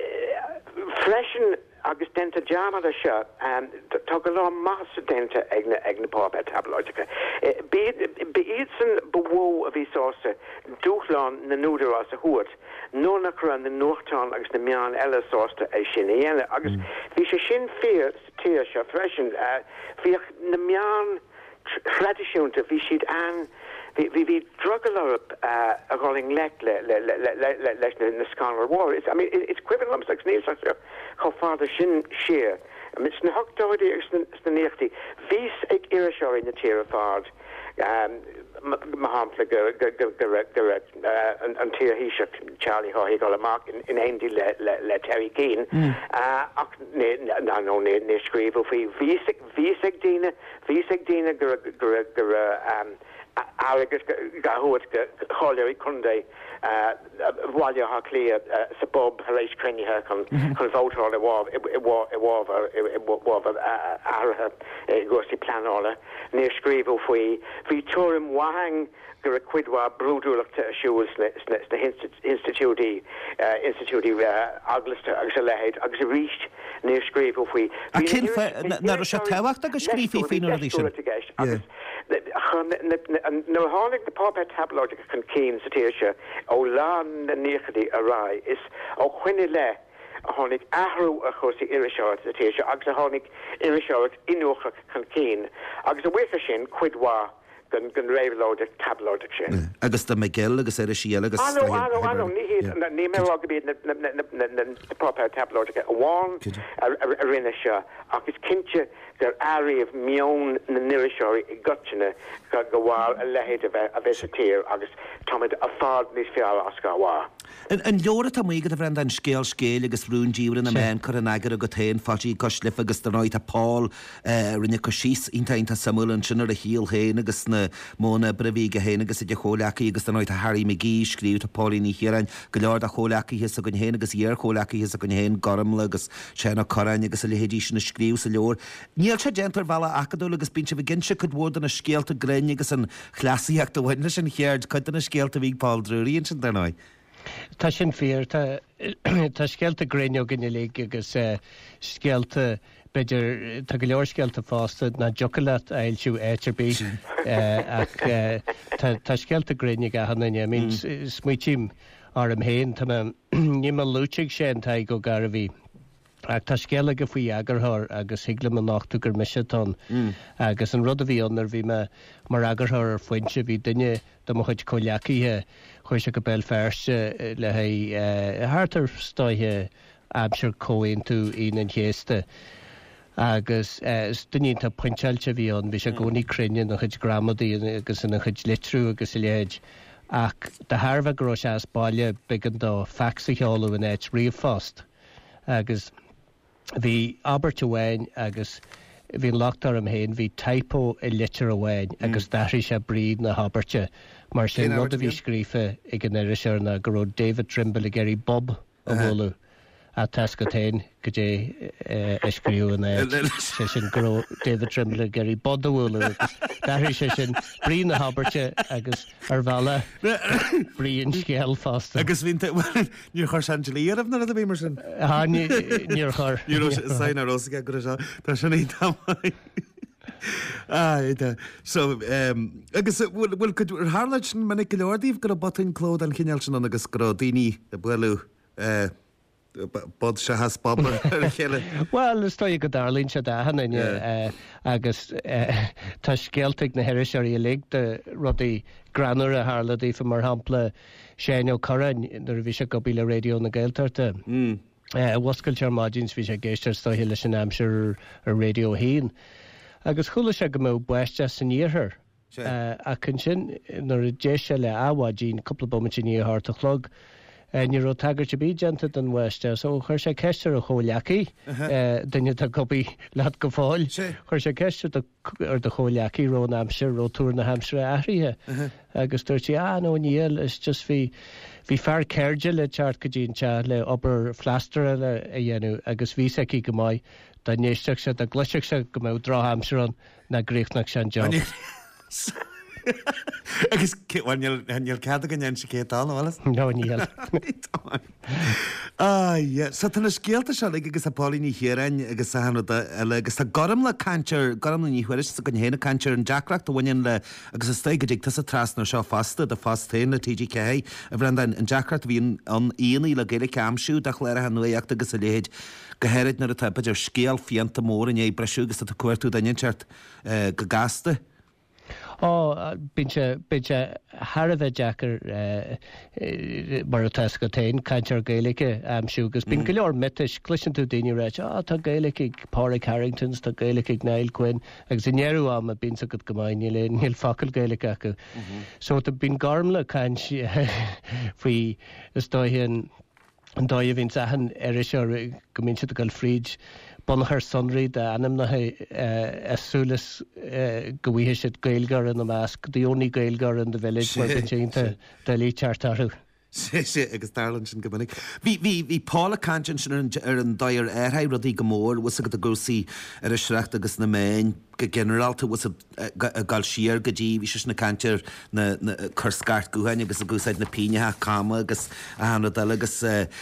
freshen agus denta jama da sha and tá go lá más denta egna egna pop at tabloidica be be itsen bewo of isosa duchlan na nuder as a hoort no na kran the northtown agus na mian ella sosta e shin agus vi se shin fear tia sha freshen vi na mian tradition to vi shid an vi vi druggle up uh, a rolling lek le le le le le le in the Scanner War. It's I mean it, it's equivalent like Neil such how father shin sheer. I mean it's na hooked over the it's the nearty. Vis ek irishor in the tier of hard. Um Mahamfle go go go go and tier he shook Charlie how he got a mark in in Andy le le Terry Keane. Uh no no ne ne scrivo fi visik visik dina visik dina go go go um agus gahuat choir kunde bhile ha clia sa bob haréis crennithe chun chun bhótáil i bháb i bháb i bháb áirithe gosí planála níor scríbh faoi bhí tuairim wahang gur a cuidhá brúdúlaachta a siúil sna institútí institútí aglasta agus a lehéid agus a ríist níor scríbh faoi. A cin nar se tehacht agus scrífií fin a dí sin. No hánig de pop tabloid chun cín sa tíirse ó lán na níchadí a rá is ó chuine le a tháinig ahrú a chusí iriseáid sa tíirse agus a tháinig iriseáid inúcha chun cín agus a bhuicha sin cuidhá gun gun réhlóide tabloide sin. Agus tá Miguel agus ar a síal agus Áno áno áno ní ní mé a bíad na pop tabloide a bháin a rinne seo agus cinse gur áíomh mion na niriseoirí i gotine go go bháil a lehéad a bheits a tír agus táid a fád níos fiáil as go bhá. An leora tá muigad a bhrein an scéal scéal agus brún díúrin na men chu an agar a go tain fátí coslif agus do ráid a Paul rinne co síos intainta samúlan sinnar a híal héin agus na móna brehí go héin agus a de choleachaí agus do ráid a Harry McGee scríú a Paulíní hiarain go leor a choleachaí his a gon héin agus íar choleachaí his a gon héin goramla agus sena corain agus a lehédí sin na scríú sa leor. Níl sé gentar bhela acadú agus bíse bh ginse chud bhór an na scéalta grein agus an chlásaíach do bhaine sin chéard chuid an na scéalta bhí Paul Druríonn sin darnáid. Tá sin fér tá scealta gréineo gine le agus scealta beidir tá go leor scealta fásta na jocalat ailsiú éirbí ach tá scealta gréine a hanine mín smuotíim ar am héin tá ní mar lúteigh sé an taid go gar a bhí. Ag tá scéala go faoi agarthir agus higla man nachú gur misetán agus an rud a bhí anar bhí me mar agarthir ar foiinse bhí duine do mo chuid choleacaíthe chuir se go bell ferste le háartar stáithe abseir cóin tú íon chéasta agus duine tá pointealte bhí an bhí se gcónaí crinne na chuid gramaí agus na chuid litrú agus i léid ach de Harbh gro se as bailile began do fecha cheáú in éit riomhfast agus bhí Albert Ahhain agus bhí lachtar am héin bhí typo i litir Ahhain agus daithrí sé bríd na habarte mar sin rud a bhí scrífa ag an iriseir na go raibh David Trimble i géirí Bob a bhóla a tas go tain go dé scríú in sé sin go David Trimble i géirí Bod a bhóla daithrí sé sin brí na habarte agus ar bhela bríon scéal fásta. Agus bhín níor chuir Angelíarmh na a bhí mar sin? Há níor chuir. Níor saoine rosaige go seo tá sin í táid. So agus bhfuil go ar hálaid sin mena go leordíomh gur a botain clód an cineal sin agus go daoine de buú bod se has bob chéile. Well, is stoi go darlín se dahanna agus tá scealtaigh na hiriseoirí le de rudaí granar a háladí fa mar hampla séine ó corain nar bhí se go bíle radio na Gaeltarta. Wascailtear máidins bhí sé géistear stoithe leis an amsir ar radio hín. Agus chula se go mó buiste san níorthir a chun sin nar a dé se le áhádín coppla bomint sin níorthart a chlog. Ní ro tagart bí genta an Weste, so chuir sé ceiste a choleacaí duine tá copí leat go fáil, chuir sé ceiste ar de choleacaí ró amsir ró túr na hamsre áirithe agus dúirtí á nó níl is just bhí hí fear ceirde le teart go dtínte le obair flastere le a dhéanú agus bhí í go maiid da néisteach se a gluiseach se go mé rá hamsirán na gréichnach se an job. Agus henil cad gan se cétá bhlas? No níl. Sa tanna scéalta se agus a Paulíní hiarain agus eile agus tá gom le cantir gom na níhuiir sa gon héna cantir an Jackreacht a bhain le agus is sta go dtí a trasnar seo fasta de fastéin na T G K a bhrein an Jackreacht bhíon an íonaí le géile camsú de chléir an nuíocht agus a léhéid gohéid nar a tapid ar scéal fianta mór in é breisiú agus a cuairtú dainteart go gasta. Ó bíse Harbh Jackar mar tas go tain cantear Gaeilge amsúgus bín go leor mitis cluisin tú daoine réit á tá Gaeilge ag Pádraig Harringtons tá Gaeilge ag Niall Quinn agus inéú am a bín sa go gomáin le níl facail Gaeilge acu. So tá bín garmla cain faoi is dóhíonn an dóid a bhín ahan ar seo go mín si go fríd bunachar sunraí de anam na asúlas go bhíthe siad gailgar in na measc, dúní gailgar in the village mar bin sénta de lí teartarú. sé sé agus darlan sin gominnig. Bhí bhí bhí Paula Cantin sin ar an dair airthaid rudí go mór was a go gúsaí ar a sreacht agus na main go generalta was a gáil siar go dtí bhí sis na cantir na chur scarт gúhain agus a gúsáid na pínethe cama agus a hanna dal agus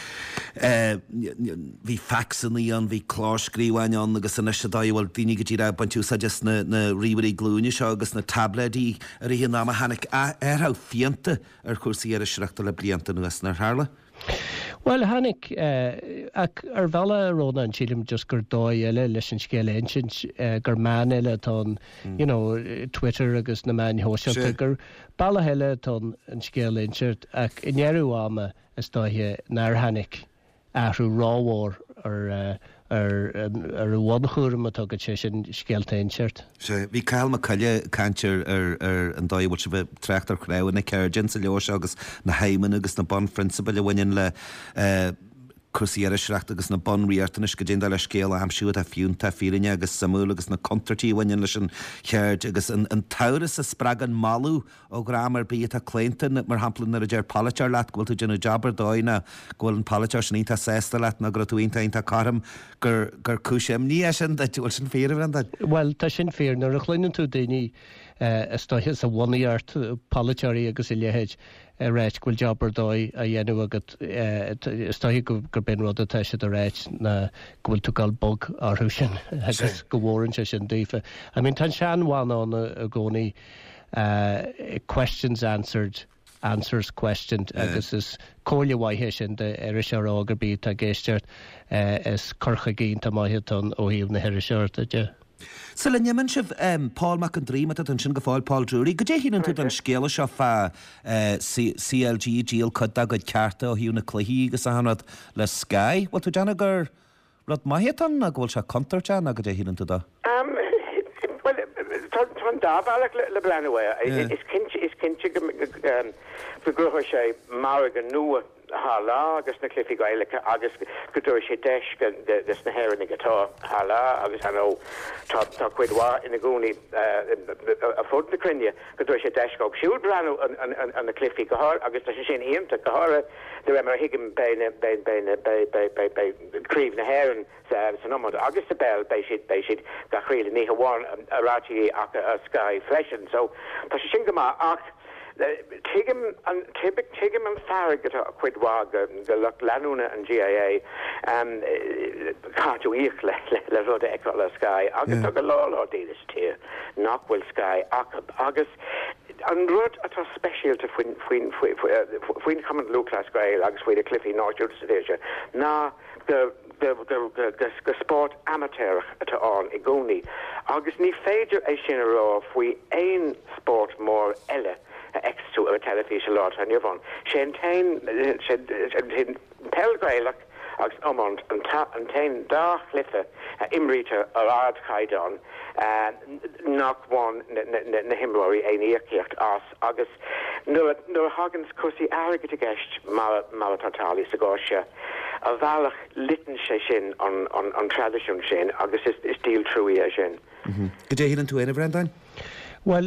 bhí faxaní an bhí chláscríomhain an agus in is dáhil daoine go dtí ra bantiúsa just na ríomhaí glúine seo agus na tabletí ar hí ná hanig airtha fianta ar chusaí ar a sreachta le blianta nuas nar Harla. Well, Hannick, uh, ac ar bhela róna an sílim just gur dói eile leis an scéil einsin uh, gur man eile tón, mm. you know, Twitter agus na man hóisialta gur bala heile tón an scéil einsirt ac inéirú ama is dóithe nar Hannick ahrú ráhór ar uh, ar ar bhhainchúram atá go sé sin scéalta einsirt. sé bhí cail mar caile cantir ar ar an dóibh se bheith treachtar chráin na ceirgin sa leos agus na haimman agus na bon principal a bhain le chusaí ar a sreacht agus na bon riartanis go dtí le scéal a hamsúd a fiúnta fírinne agus samú agus na contratí bhain leis an cheird agus an tauras a spragan malú ó gramar bí a cléintin mar hamplan ar a dear palatear leat ghfuil tú dinu jobbar dóina ghfuil an palatear sin ínta sésta leat na gratuínta ínta carm gur gur cúisem ní sin de túil sin fér an. Well, tá sin fér nar a chluinn tú daoine stoithe sa bhaíart palatearí agus i lehéid réit ghfuil jobbar dói a dhéanú agat stoithe gur ben rud atá sé a réit na ghfuil tú gáil bog arthú sin agus go bhórann sé sin dífa. I mean, tá sean bháin an a gcónaí questions answered answers questioned yeah. agus is cóile waithe sin de Irish ar águr bí a géisteart is corcha gén tá maithe ó híomh na Irish de. So le neimeann sibh um, Paul McAndree mat an sin go fáil Paul Drury, go dé híann tú an scéala seo fá uh, C L G díal chud a go cearta ó hiú na cluichí agus a hanad le Sky, wat tú deanna gur rud maithe an a ghfuil se contartean a go dé híann tú da? Um, well, tan dábhaach le bleanúha is cinse go gruthir sé mar an nua Hala agus na cliffi gailecha agus go dúir sé deis des na héir nig atá hala agus an ó tá cuidhá ina gúnaí a fud na crinne go dúir sé deis go siúd ranú an na cliffi gothir agus tá sé sin íonta gothra de ra mar hiigim béna críomh na héireann san nómad agus sa bell bei siad bei siad gachríle ní hamháin a rátíí ach a Sky freisin so tá sé sin go má ach Tigim an typic tigim an farag a quidwag the lanuna and G I A um cartu ich le le rod ecola Sky agus a law or deal tier knock will Sky agus an rud at a special to fin fin fin come and low class Sky agus with a cliffy north Asia na the the the the sport amateur at on igoni agus ni féidir é sin ro fui ein sport more elle extra a television lot and you're on Shantain Pelgailak agus amont and tain da cliffe imrita arad kaidon and knock one na himlori ein earkicht as agus no no Hagens cosi arrogant gest mal malatantali sagosha a valach litten sin on on on tradition sin agus is is deal true sin. Good day to any Brendan. Well,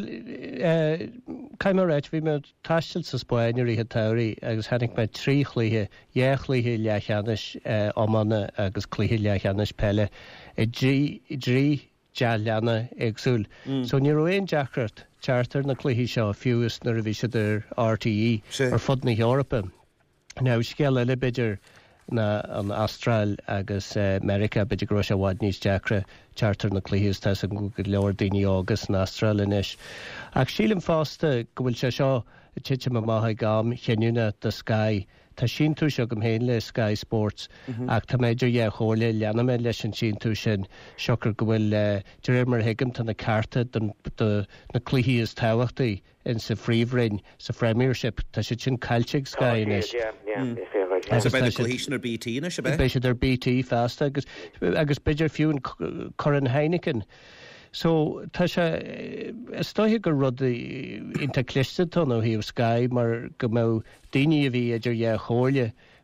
caiim réit bhí me taistil sa Spáinir í taí agus hanig me trí chluthe dhé chluthe lechanis ómanna agus chluthe lechanis pelle i drí dealleanna agsúil. So ní roion deachrat charter na chluthe seo fiúas nar a bhí siidir R T E ar fud na Eorpa. Now scéal eile beidir na an Astral agus uh, America beidir gro se bhád níos deacra charter na clíhíos tá an go leor daoine agus na Astral inis. Ach sílim fásta go bhfuil se seo tiite me maithe gam cheanúna de Sky tá sin tú seo go héin le Sky Sports ach tá méidir dhé chóirle leanana leis an sin tú sin seochar go bhfuil de réir mar hiigim tá na carta na clíhíos táhachtaí in sa phríomhrainn sa Premiership tá si sin caiilteigh Sky inis. As about the cohesion or B T in a shabe. Beidir der B T fast agus agus beidir fiún Corin Heineken. So tá sé stoithe gur rud inta cliste tan ó híomh Sky mar go mó daoine a bhí idir dhé chóirle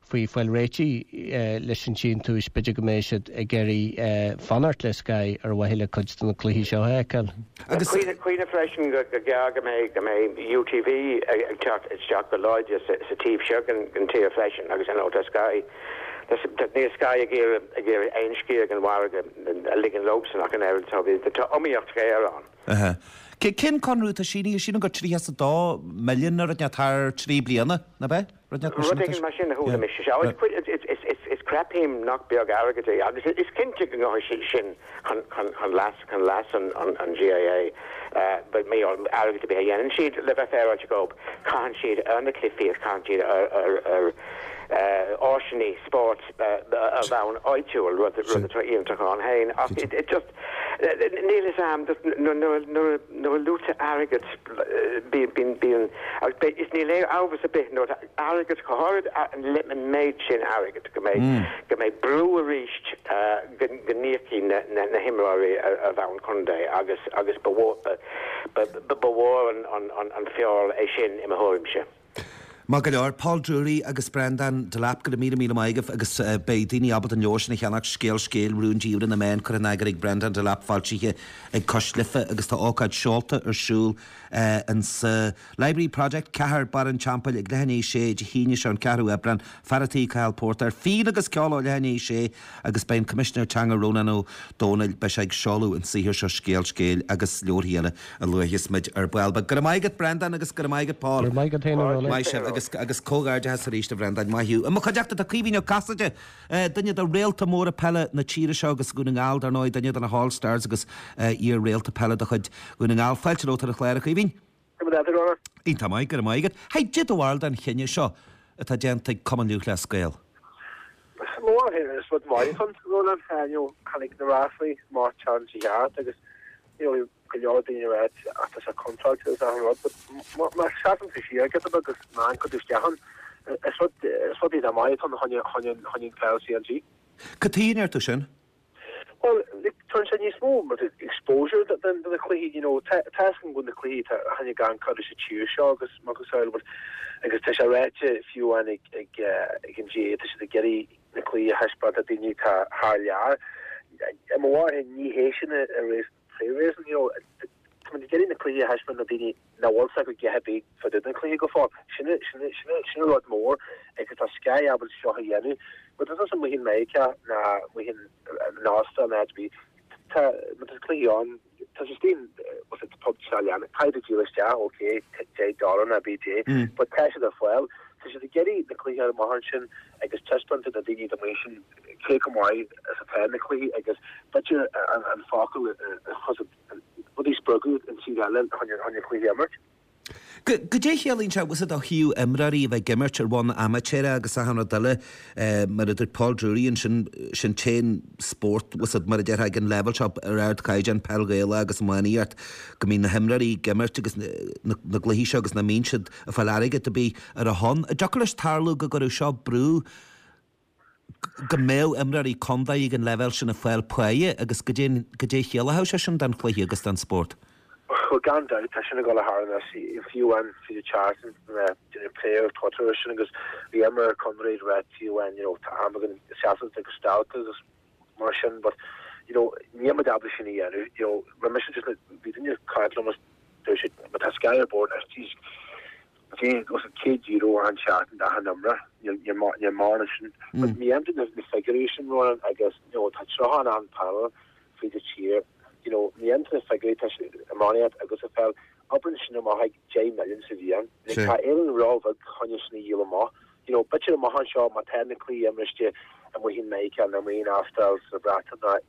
faoi foiil réití leis an sin túis beidir go méisiid a géirí fanart le Sky ar bhile chuid na cluí seo hecail. Agus Queen of Freshen go go mé go mé U T V ag teach teach go leid sa tíb seo an tí Freshen agus an óta Sky. ní Sky a géir a géir einskir an war a ligin lobs an an air so vi tá omíocht géir an. Ke cin conrú a síí sin go trí a dá milliún ar a tar trí bliana na be? Ruding mar sin húla mis is crapim nach beag agat agus is cinnte go sin chun las chun las an G I A but mé agat be dhéanaan siad le bheith fér go cá siad anna cliffií cá siad ar áisinaí sport a bhain áitiúil ru ru íonach an hain it just níl is am nó lúta agat bíon bíon is ní léir ábhas a bit nó agat chohard an litman méid sin agat go méid go méid brú a ríist gníocí na himráí a bhain chundé agus agus bhór an fiáil é sin im a thuimse. Má go leor Paul Drury agus Brendan de lap go mí mí maigah agus bé daoine abad an Joisina cheannach scéal scéal rún díúrin na mén chu negar ag Brendan de lap fáiltíthe ag coslifa agus tá ácaid seolta arsúl an sa Library Project cethir bar an champel ag lehanní sé de híine se an ceú ebran Faratí Kyle Porter fi agus ceála lehanní sé agus ben Commissioner Tanga Ronan ó Donald be ag seolú an sihir se scéal scéal agus leorhéile a luhismid ar builba. Gur maigad Brendan agus gur maigad Paul. agus agus cógáide has a ríiste Brendan maithú. A mo chuideachta a cíhíne casaide dunne a réalta mór a pelle na tíre seo agus gúna ngáil ar nóid dunne an na Hall Stars agus ír réalta pelle a chud gúna ngáil fáilteótar a chléir a chuhín. Ín tá maigad a maigad. Haid jid bhil an chinne seo a tá déanta commanú le scéal. Mór hir is wat mai fan Roland jo chanig na rafaí má challenge agus go jodíine red as a contract is an rod mar schaffen fi get agus man go dehan is wat is wat a mai an hon hon honin cloud C N G. Katíar tu sin? Well it turns any small but exposure that then the clee you know tasking when the clee han gan cut is a cheer show agus Marcus but agus te red few an ag ag G the getty the clee hashpa that they need to harliar am war in ni Haitian a race reason you know when you get in the clear hashman that they now once I could get happy for the clear go for shouldn't shouldn't shouldn't a lot more it could sky able to show you but there's also we can make na we can nasta that be but it's clear on to sustain was it the pub chalian kind of Jewish yeah okay J dollar na B J but cash it as well so should get the clear margin I guess test to the D information take them wide as a technically I guess but you and and focal has what is broken and see that on your on your clear emerge Go dé chéalín se was a hiú imraí bheith gimmert ar bháin amateur agus a hanna duile mar idir Paul Drury an sin sin chain sport was mar idir ag an level shop ar ard caiidean pelgéile agus máíart go mí na himraí gimmert agus na gluhí agus na mísead a fáige a bí ar a hon a deachlas tarlú go gur seo brú go méh imraí condaí an level sin a fáil puie agus go dé chéalaá se sin den chluí agus den sport. Well, gan down passion go har if you went for the chart and uh, player Twitter because the Emmer Conrad red you and you know Amagan Southern like Stalkers Martian but you know Niema Dablishin you know remission just within your card almost there's it but that's guy aboard as she's okay was a kid you know and chat and that number you you're you're monitoring but me empty the figuration run I guess you know touch on on panel for the cheer you know the end of the figure money agus a fell up in cinema like J million civilian ka in roll of honestly you know you know but you mahan show ma technically I'm just and we can make and I mean after the brat that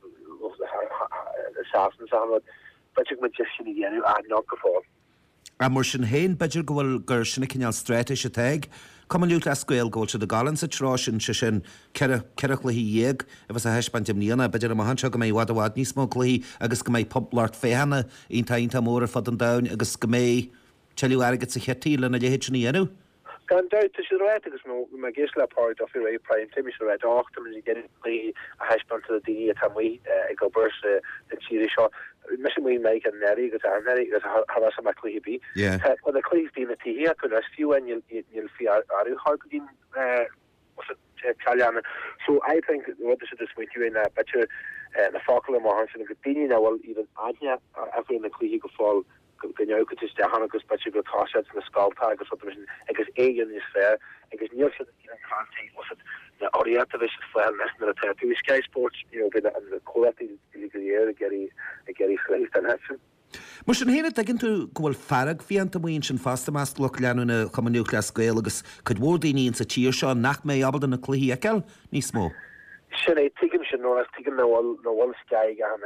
the assassins on but you can just see again I not before a mar sin héin beidir gohfuil gur sinna cinál stréite se teig Cum luút le scuil ggóil se de galan sa trásin se sin ceach le hí dhéag a bheits a heispan dimníana beidir am hanse go mé wad bhád níos mó chluí agus go méid poblart féhanana ontaonnta mór fad an dain agus go mé teú agad sa chetíí le na léhéid sinna dhéanú. Gan doubt is right agus no me ges le part of your prime time is right after when you get it play a hashpan to the D at time we go burst the cheery shot mission we make and Nelly because I'm Nelly because how some actually be yeah when the cleave being the T here could as few and you'll you'll feel are hard to uh was it Italian. So I think what this is with you in a better na fakul ma han go dini na well even anya after in the cli go fall go go just han go better go toss in the skull tag or something agus alien is fair agus near content was it the orientavis fair less than a two Sky Sports you know and the quality the getting getting slaves and action. Mus an héna daginn tú gohfuil farag fianta muon sin fasta más loch leanú na chumanúcla scoil agus chud mór daoine sa tíir seo nach mé abal na cluí eiceil níos mó. Sin é tuigim sin nó tuigim na bhil Sky gan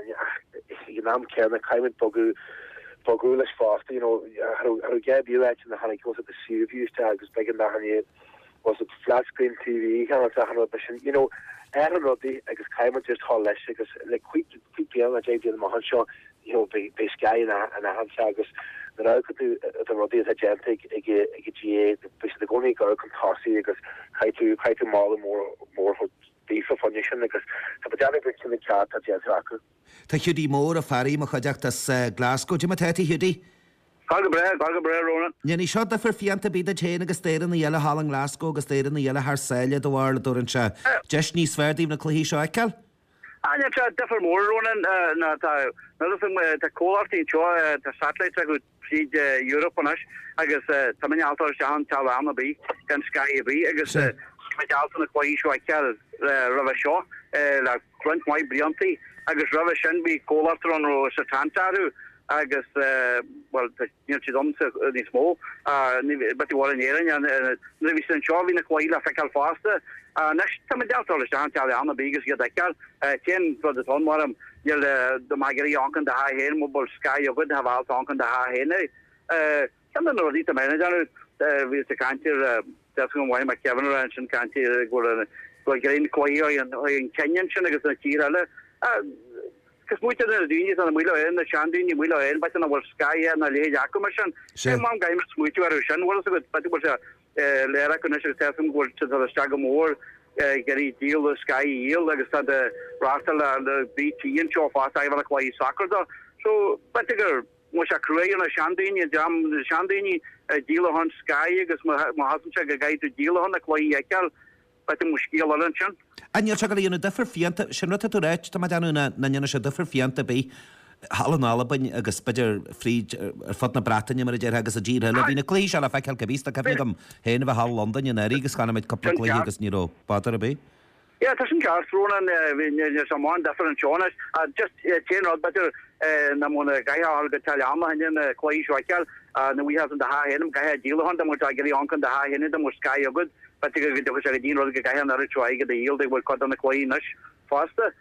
an am cearna caiimid bogu bogu leis fásta you know ar gab you at na hanna was at the Seaview agus begin na hanna was it flat screen T V gan a hanna you know er rodi agus caiimid just hall leis agus le quick quick piano J D ma han seo you know be be Sky and and a hansagus that I could do the rodi as a gentic ig ig G A the goni go can tossi agus try to try to more more more beef of function agus so but I think in the chat at yes raku Ta hiúdí mór a farí mo chuideachtas Glasgow de mateti hiúdí Carga bre carga bre Ronan Nenny shot the for fianta be the chain agus steir in the yellow halling Glasgow agus steir in the yellow Harsella the world durin cha just ní sverdi na cluí seo eiceil Anya cha differ more Ronan na ta na thing ta colarty cho ta satellite go feed Europe on us agus ta many altar shan ta am be can Sky be agus me altar na cluí seo eiceil rava seo la grunt my brilliantly agus rava shan be colarty on ro satantaru agus well you know she's on the small uh but you want near and the recent show in the quite fecal faster uh next time down to the tell on the biggest get that uh ten for the ton what you'll the magari on the high hand mobile Sky you could have out on the high hand uh something or the manager uh with the country that's going why my Kevin ranch and country go go getting quite in Kenyan because the kira uh Cos muitas das dinhas na muilo en na chandin ni muilo en but na was Sky na le jacomission e mam gaim muito arushan was good but was eh lera connection system go to the stagamore geri deal the Sky yield like said the rastal the B T and show fast I want quite soccer so but the was a create na chandin ni jam chandin deal on Sky gus ma hasn't check a guy to deal on the quite ekal but the mushkil alan Anya chagar yun differ fianta shinrata to rech ta madanu na nanya sha differ fianta be halan alban agus bidder free fat na Bratanya mar jar agus a gira le vina cleisha la fakal kabista kafigam hen va hal London na rigas kana mit couple of agus niro patar be Yeah, tashin car thrown and someone different chonas just chain rod better na mona gaya al Italiana and then quite shakal and we have the high end gaya deal on them which I get on the high end them Sky good but the was a deal the guy another try get the yield they will cut on the quite faster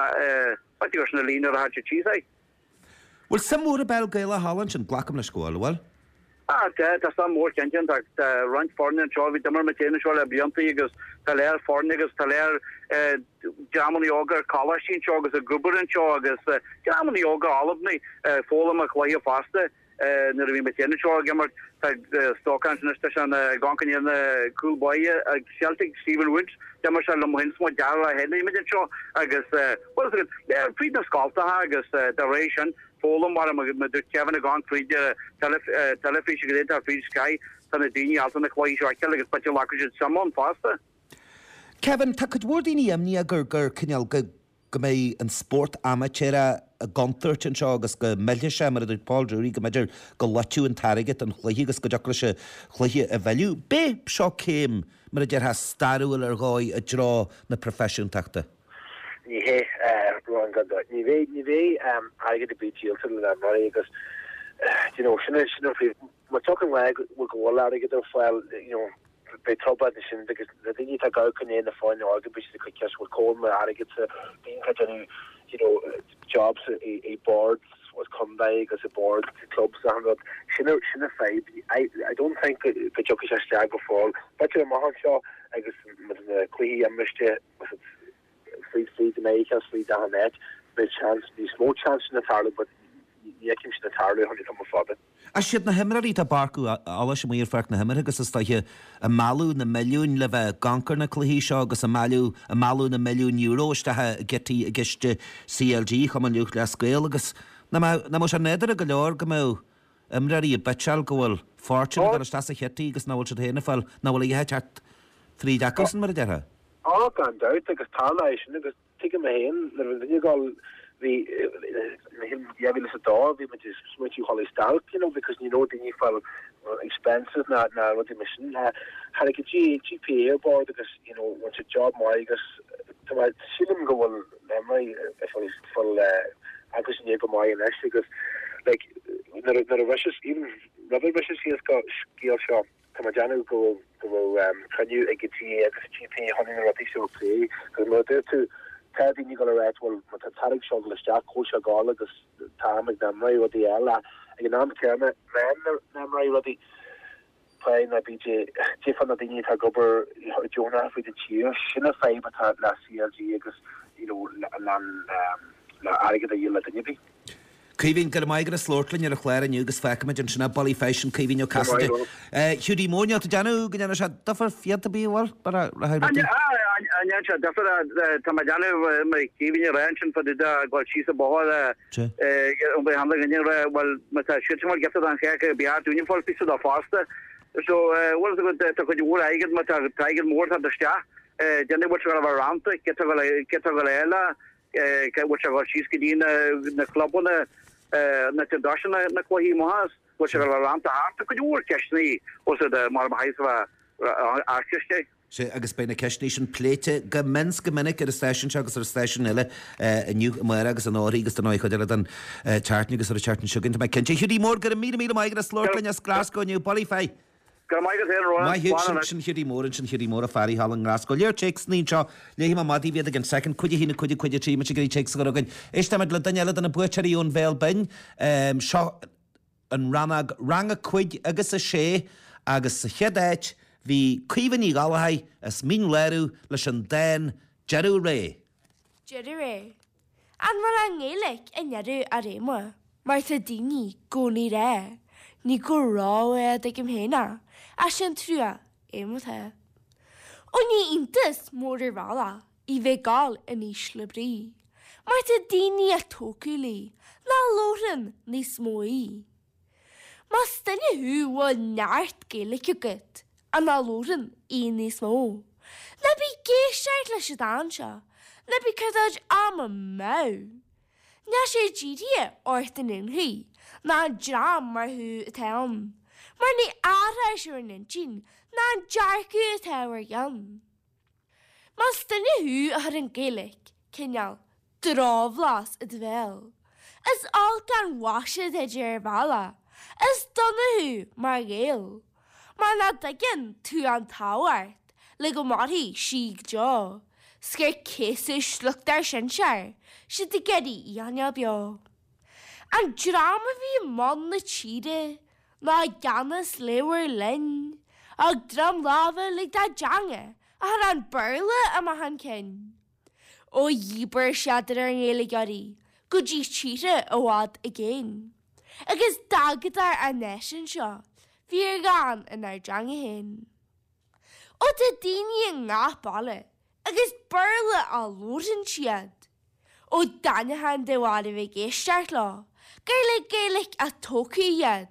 uh but you're not leaner had to cheese I Well some more about Gaila Holland and Blackham na school well Ah, that's some more Kenyan that run foreign and show with the Mermatin show beyond the Taler foreigners Taler Germany Yoga College show as a Gruber and show as Germany Yoga all of me follow my quite faster near the Metin show gamer stock and station Gonkan and cool boy Celtic Stephen Woods Demarshal Mohins Mojara head image show I guess what is it freedom sculptor I guess duration Follow what I'm Kevin a gone free television greater free Sky and the Dini also the quite sure I kill but you like someone faster. Kevin takut wordini amni a gur gur cynnal gymau yn sport amateur a gonthurt yn sio agos gy melio siam ar y Paul Drury gymau go lotw yn target yn chlyhi agos gydocl eisiau chlyhi y feliw. Be sio cym mar ydy'r ha starw ar goi y dro na profession tachta? Ni he Rowan god ni ve ni ve um I get the B T L to the money because you know shouldn't shouldn't we're talking like we'll go all out get the file you know by top edition because the thing is to go can in the final argument the quick cash will call me I get to being had any you know jobs a, a board was come by because a board clubs and but shouldn't shouldn't fight I I don't think the joke is a stag before but the Mahan show I guess with the Clee and Mister was it free free to make us free down that big chance the small chance in the target but yeah can the target hundred come forward A siad na himraí tá barcú alles sem íar feic na himar agus is taithe a malú na milliún le bheith gancr na cluí seo agus a malú a malú na milliún euro istethe getí a giste C L G chum an luch le scéal agus na mo se neidir a go leor go mó imraí a bitseal go bhfuil fortune ar sta a chetí agus na bhfuil se héna fáil na bhfuil ihe teart trí dacos an mar a deire. á gan out agus táis agus tu me hen na gal vi him ja vil se da vi met smut you holly stout you know because you know the you fall expensive na na what the mission ha had a G G P A board because you know once a job my agus to my film go well my if I full uh agus nie go my and actually because like not a, not a rushes even rubber rushes he has got skill shop come janu go go um can you a G P A G P A honey what so play because no there to Teddy ni go right well but the tarik shot the jack coach gal agus time na mai what the ella you know I'm man na mai what the play na B J Jeff on the thing ha gober Jonah with the cheer sinna five but last year G agus you know lan um la arige the year the nibi Cíhín gur maigur a slórtlinn ar a chléir aniu agus feicimiid an sinna bolí fashion cíhín o caside. Hiúdí móne tu deanú gnéanana se dafar fianta bíhil bara rahaid. Anya cha dafar tamajanu mai cíhín ranchen for the gal chisa bohol eh um be hamla gnéanana wal mata shitmal gafta dan khaka biar tunin for piece da faster. So what is it to could you aigen mata tiger more at the sta eh jenne what you around ketagala ketagala eh what you she's gedin na club on na tedashna na kwahi mohas what you around the heart could you work actually was it the mar baiswa architect sé agus beina ceisnéisisin pléite go mens go minic ar a station agus ar station eile aniu mar agus an áí agus an áid chuile an chartni agus ar a chartn siúginn me cinnte hiúdí mór gur mí mí maigur a slórlainn as Glasgow niu bolí fei. sin chií mór sin chií mór a ferí hall an Glasgow. Léir checks ní seo léhí má madí viad an second chuide hína chuide chuide trí me gurí checks go gan. Éiste me le daile an na buteíún bhéil bin seo an ranag rang a chuid agus a sé agus sa cheadéit hí cuihaní galhaid as mín leirú leis an dain Jerú ré. Jerú ré. An mar an ngéileach a nearú a réma, mar tá daoine gcónaí ré. Ní go rá ag im héna, a sin trua éimthe. Ó ní intas mór ar bhela i bheith gáil in níos le brí. Mar tá daoine a tócúlaí ná lóran níos móí. Má stanne hu bhfuil neart géalacha agat a ná lóran í níos mó. Na bí géisteart leis an seo, na bí chuidead am a mó. Ná sé ddíri ortain inhuí, ná dram mar hu a tam. Mar ní ára siúr nintin, ná jarcu a tawar yan. Má stanne hu ar an gaelic, cinneal, dráblas a dvel. Is all gan washe de jerbala, is donna hu mar gael. Mar na dagin tu an tawart, le go marhi sieg jaw. Sker kissu sluk dar shinshar, shid the geddy yanya bio. And drama vi mon na chide, na ganas lewer lin, ag drum lava like da jange, a an burla am a han kin. O yeber shadder an ele gadi, good ye cheetah a wad again. Agus dagadar a neshin shaw, fear gan an our jange hin. O de dini nga balle. Agus burla a lórin siad. O danahan de wada vi geistart lá, gaile gaelic a tócu iad.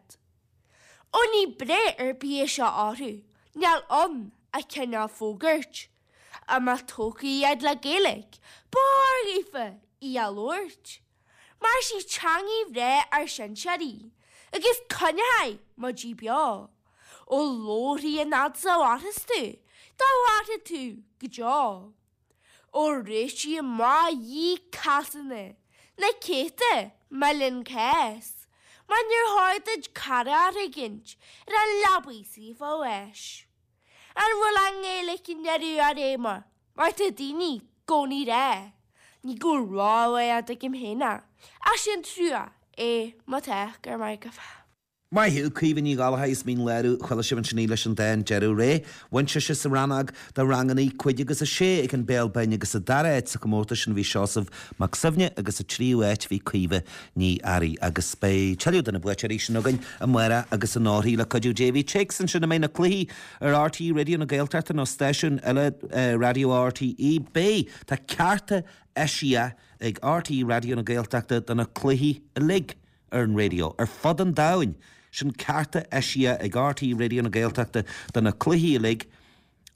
O ní bre ar bia seo áru, neal on a cinna fógurt. A ma tócu iad le gaelic, bar ifa i a lort. Mar si changi vre ar sin siadi, agus connahai ma jibia. O lóri a nadza watastu, da wata tu, gajá. O rishi ma yi casane, na kete, melin kes. Man your heart the cararaginch, ra labi si fo esh. An rolange likin neru arema, marta dini, goni re. Ni go rawe at the kim hena, ashin trua, e, mate, garmarkafa. Mai hiú cuihaní galhaid mín leirú chuile si an sinní leis an dain Jerú ré, bhaintse se sa ranag de ranganí chuide agus a sé ag an béal bain agus a daréid sa gomórta sin bhí seosamh mac samhne agus a tríúéit bhí cuive ní airí agus spé teú den na buteéis sin agan a muire agus a náthí le codú J V Chicks an sin na mé na clí ar R T radio na Gaeltachta nó stéisiún eile radio R T E bé tá cearta eisia ag R T radio na Gaeltachta den na clí a lig ar an radio ar fod an dain sin carta eisia ag R T radio na Gaeltachta den na cluií lig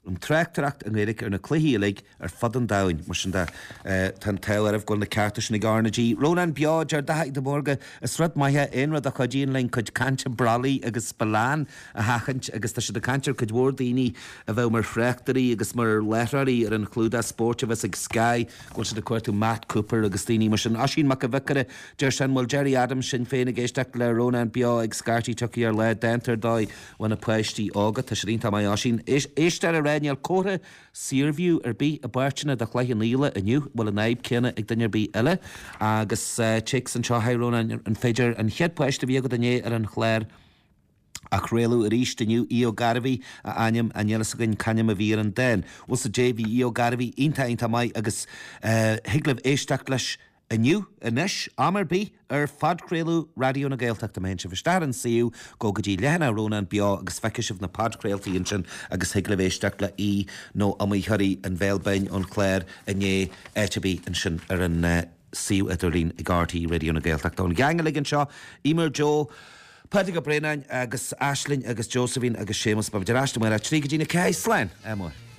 an treachtracht an éidir ar na cluí le ar fad an dain mar sin tan tearh go na cartas na garnadí. Rónan beáid ar daigh de borga is rud maithe éonrad a chodíon lein chud cante bralaí agus spalán a hachant agus tá si de cantir chud mór daoine a bheith mar freachtarí agus mar lethraí ar an clúda sport a bheits ag Sky goil si de cuairtú Matt Cooper agus daoine mar sin asín mac a bhicare deir sin mil Jerry Adams sin féin a géisteach le Rónan beá ag scartí tuí ar le dentar dóid bhaina pleisttí ágad tá sé rínta mai asín éiste a réineal córa Searview ar bí a bartena de chléith níle aniu bhfuil a naib céine ag duine bí eile agus chicks an seo Rónan an féidir an chead pleiste bhí go dané ar an chléir ach réalú a ríist aniu Io Garvey a aim anélas a gin canim a bhí an den. Was a J V Io Garvey inta inta mai agus higlah éisteach leis aniu inis amar bí ar fadcréalú radio na Gaeltacht am hen se bhstar an siú go go dtí lehanana Rónan beá agus feiciisih na padcréaltaí in sin agus higlah éisteach le í nó am thuirí an bhéilbein an chléir ané éitebí in sin ar an siú idirlín i gártaí radio na Gaeltacht. An gang ligan seo Emer Joe Padraig Brennan agus Aisling agus Josephine agus Seamus ba beidir asiste mar a trí go dtína cé sláin. Amor.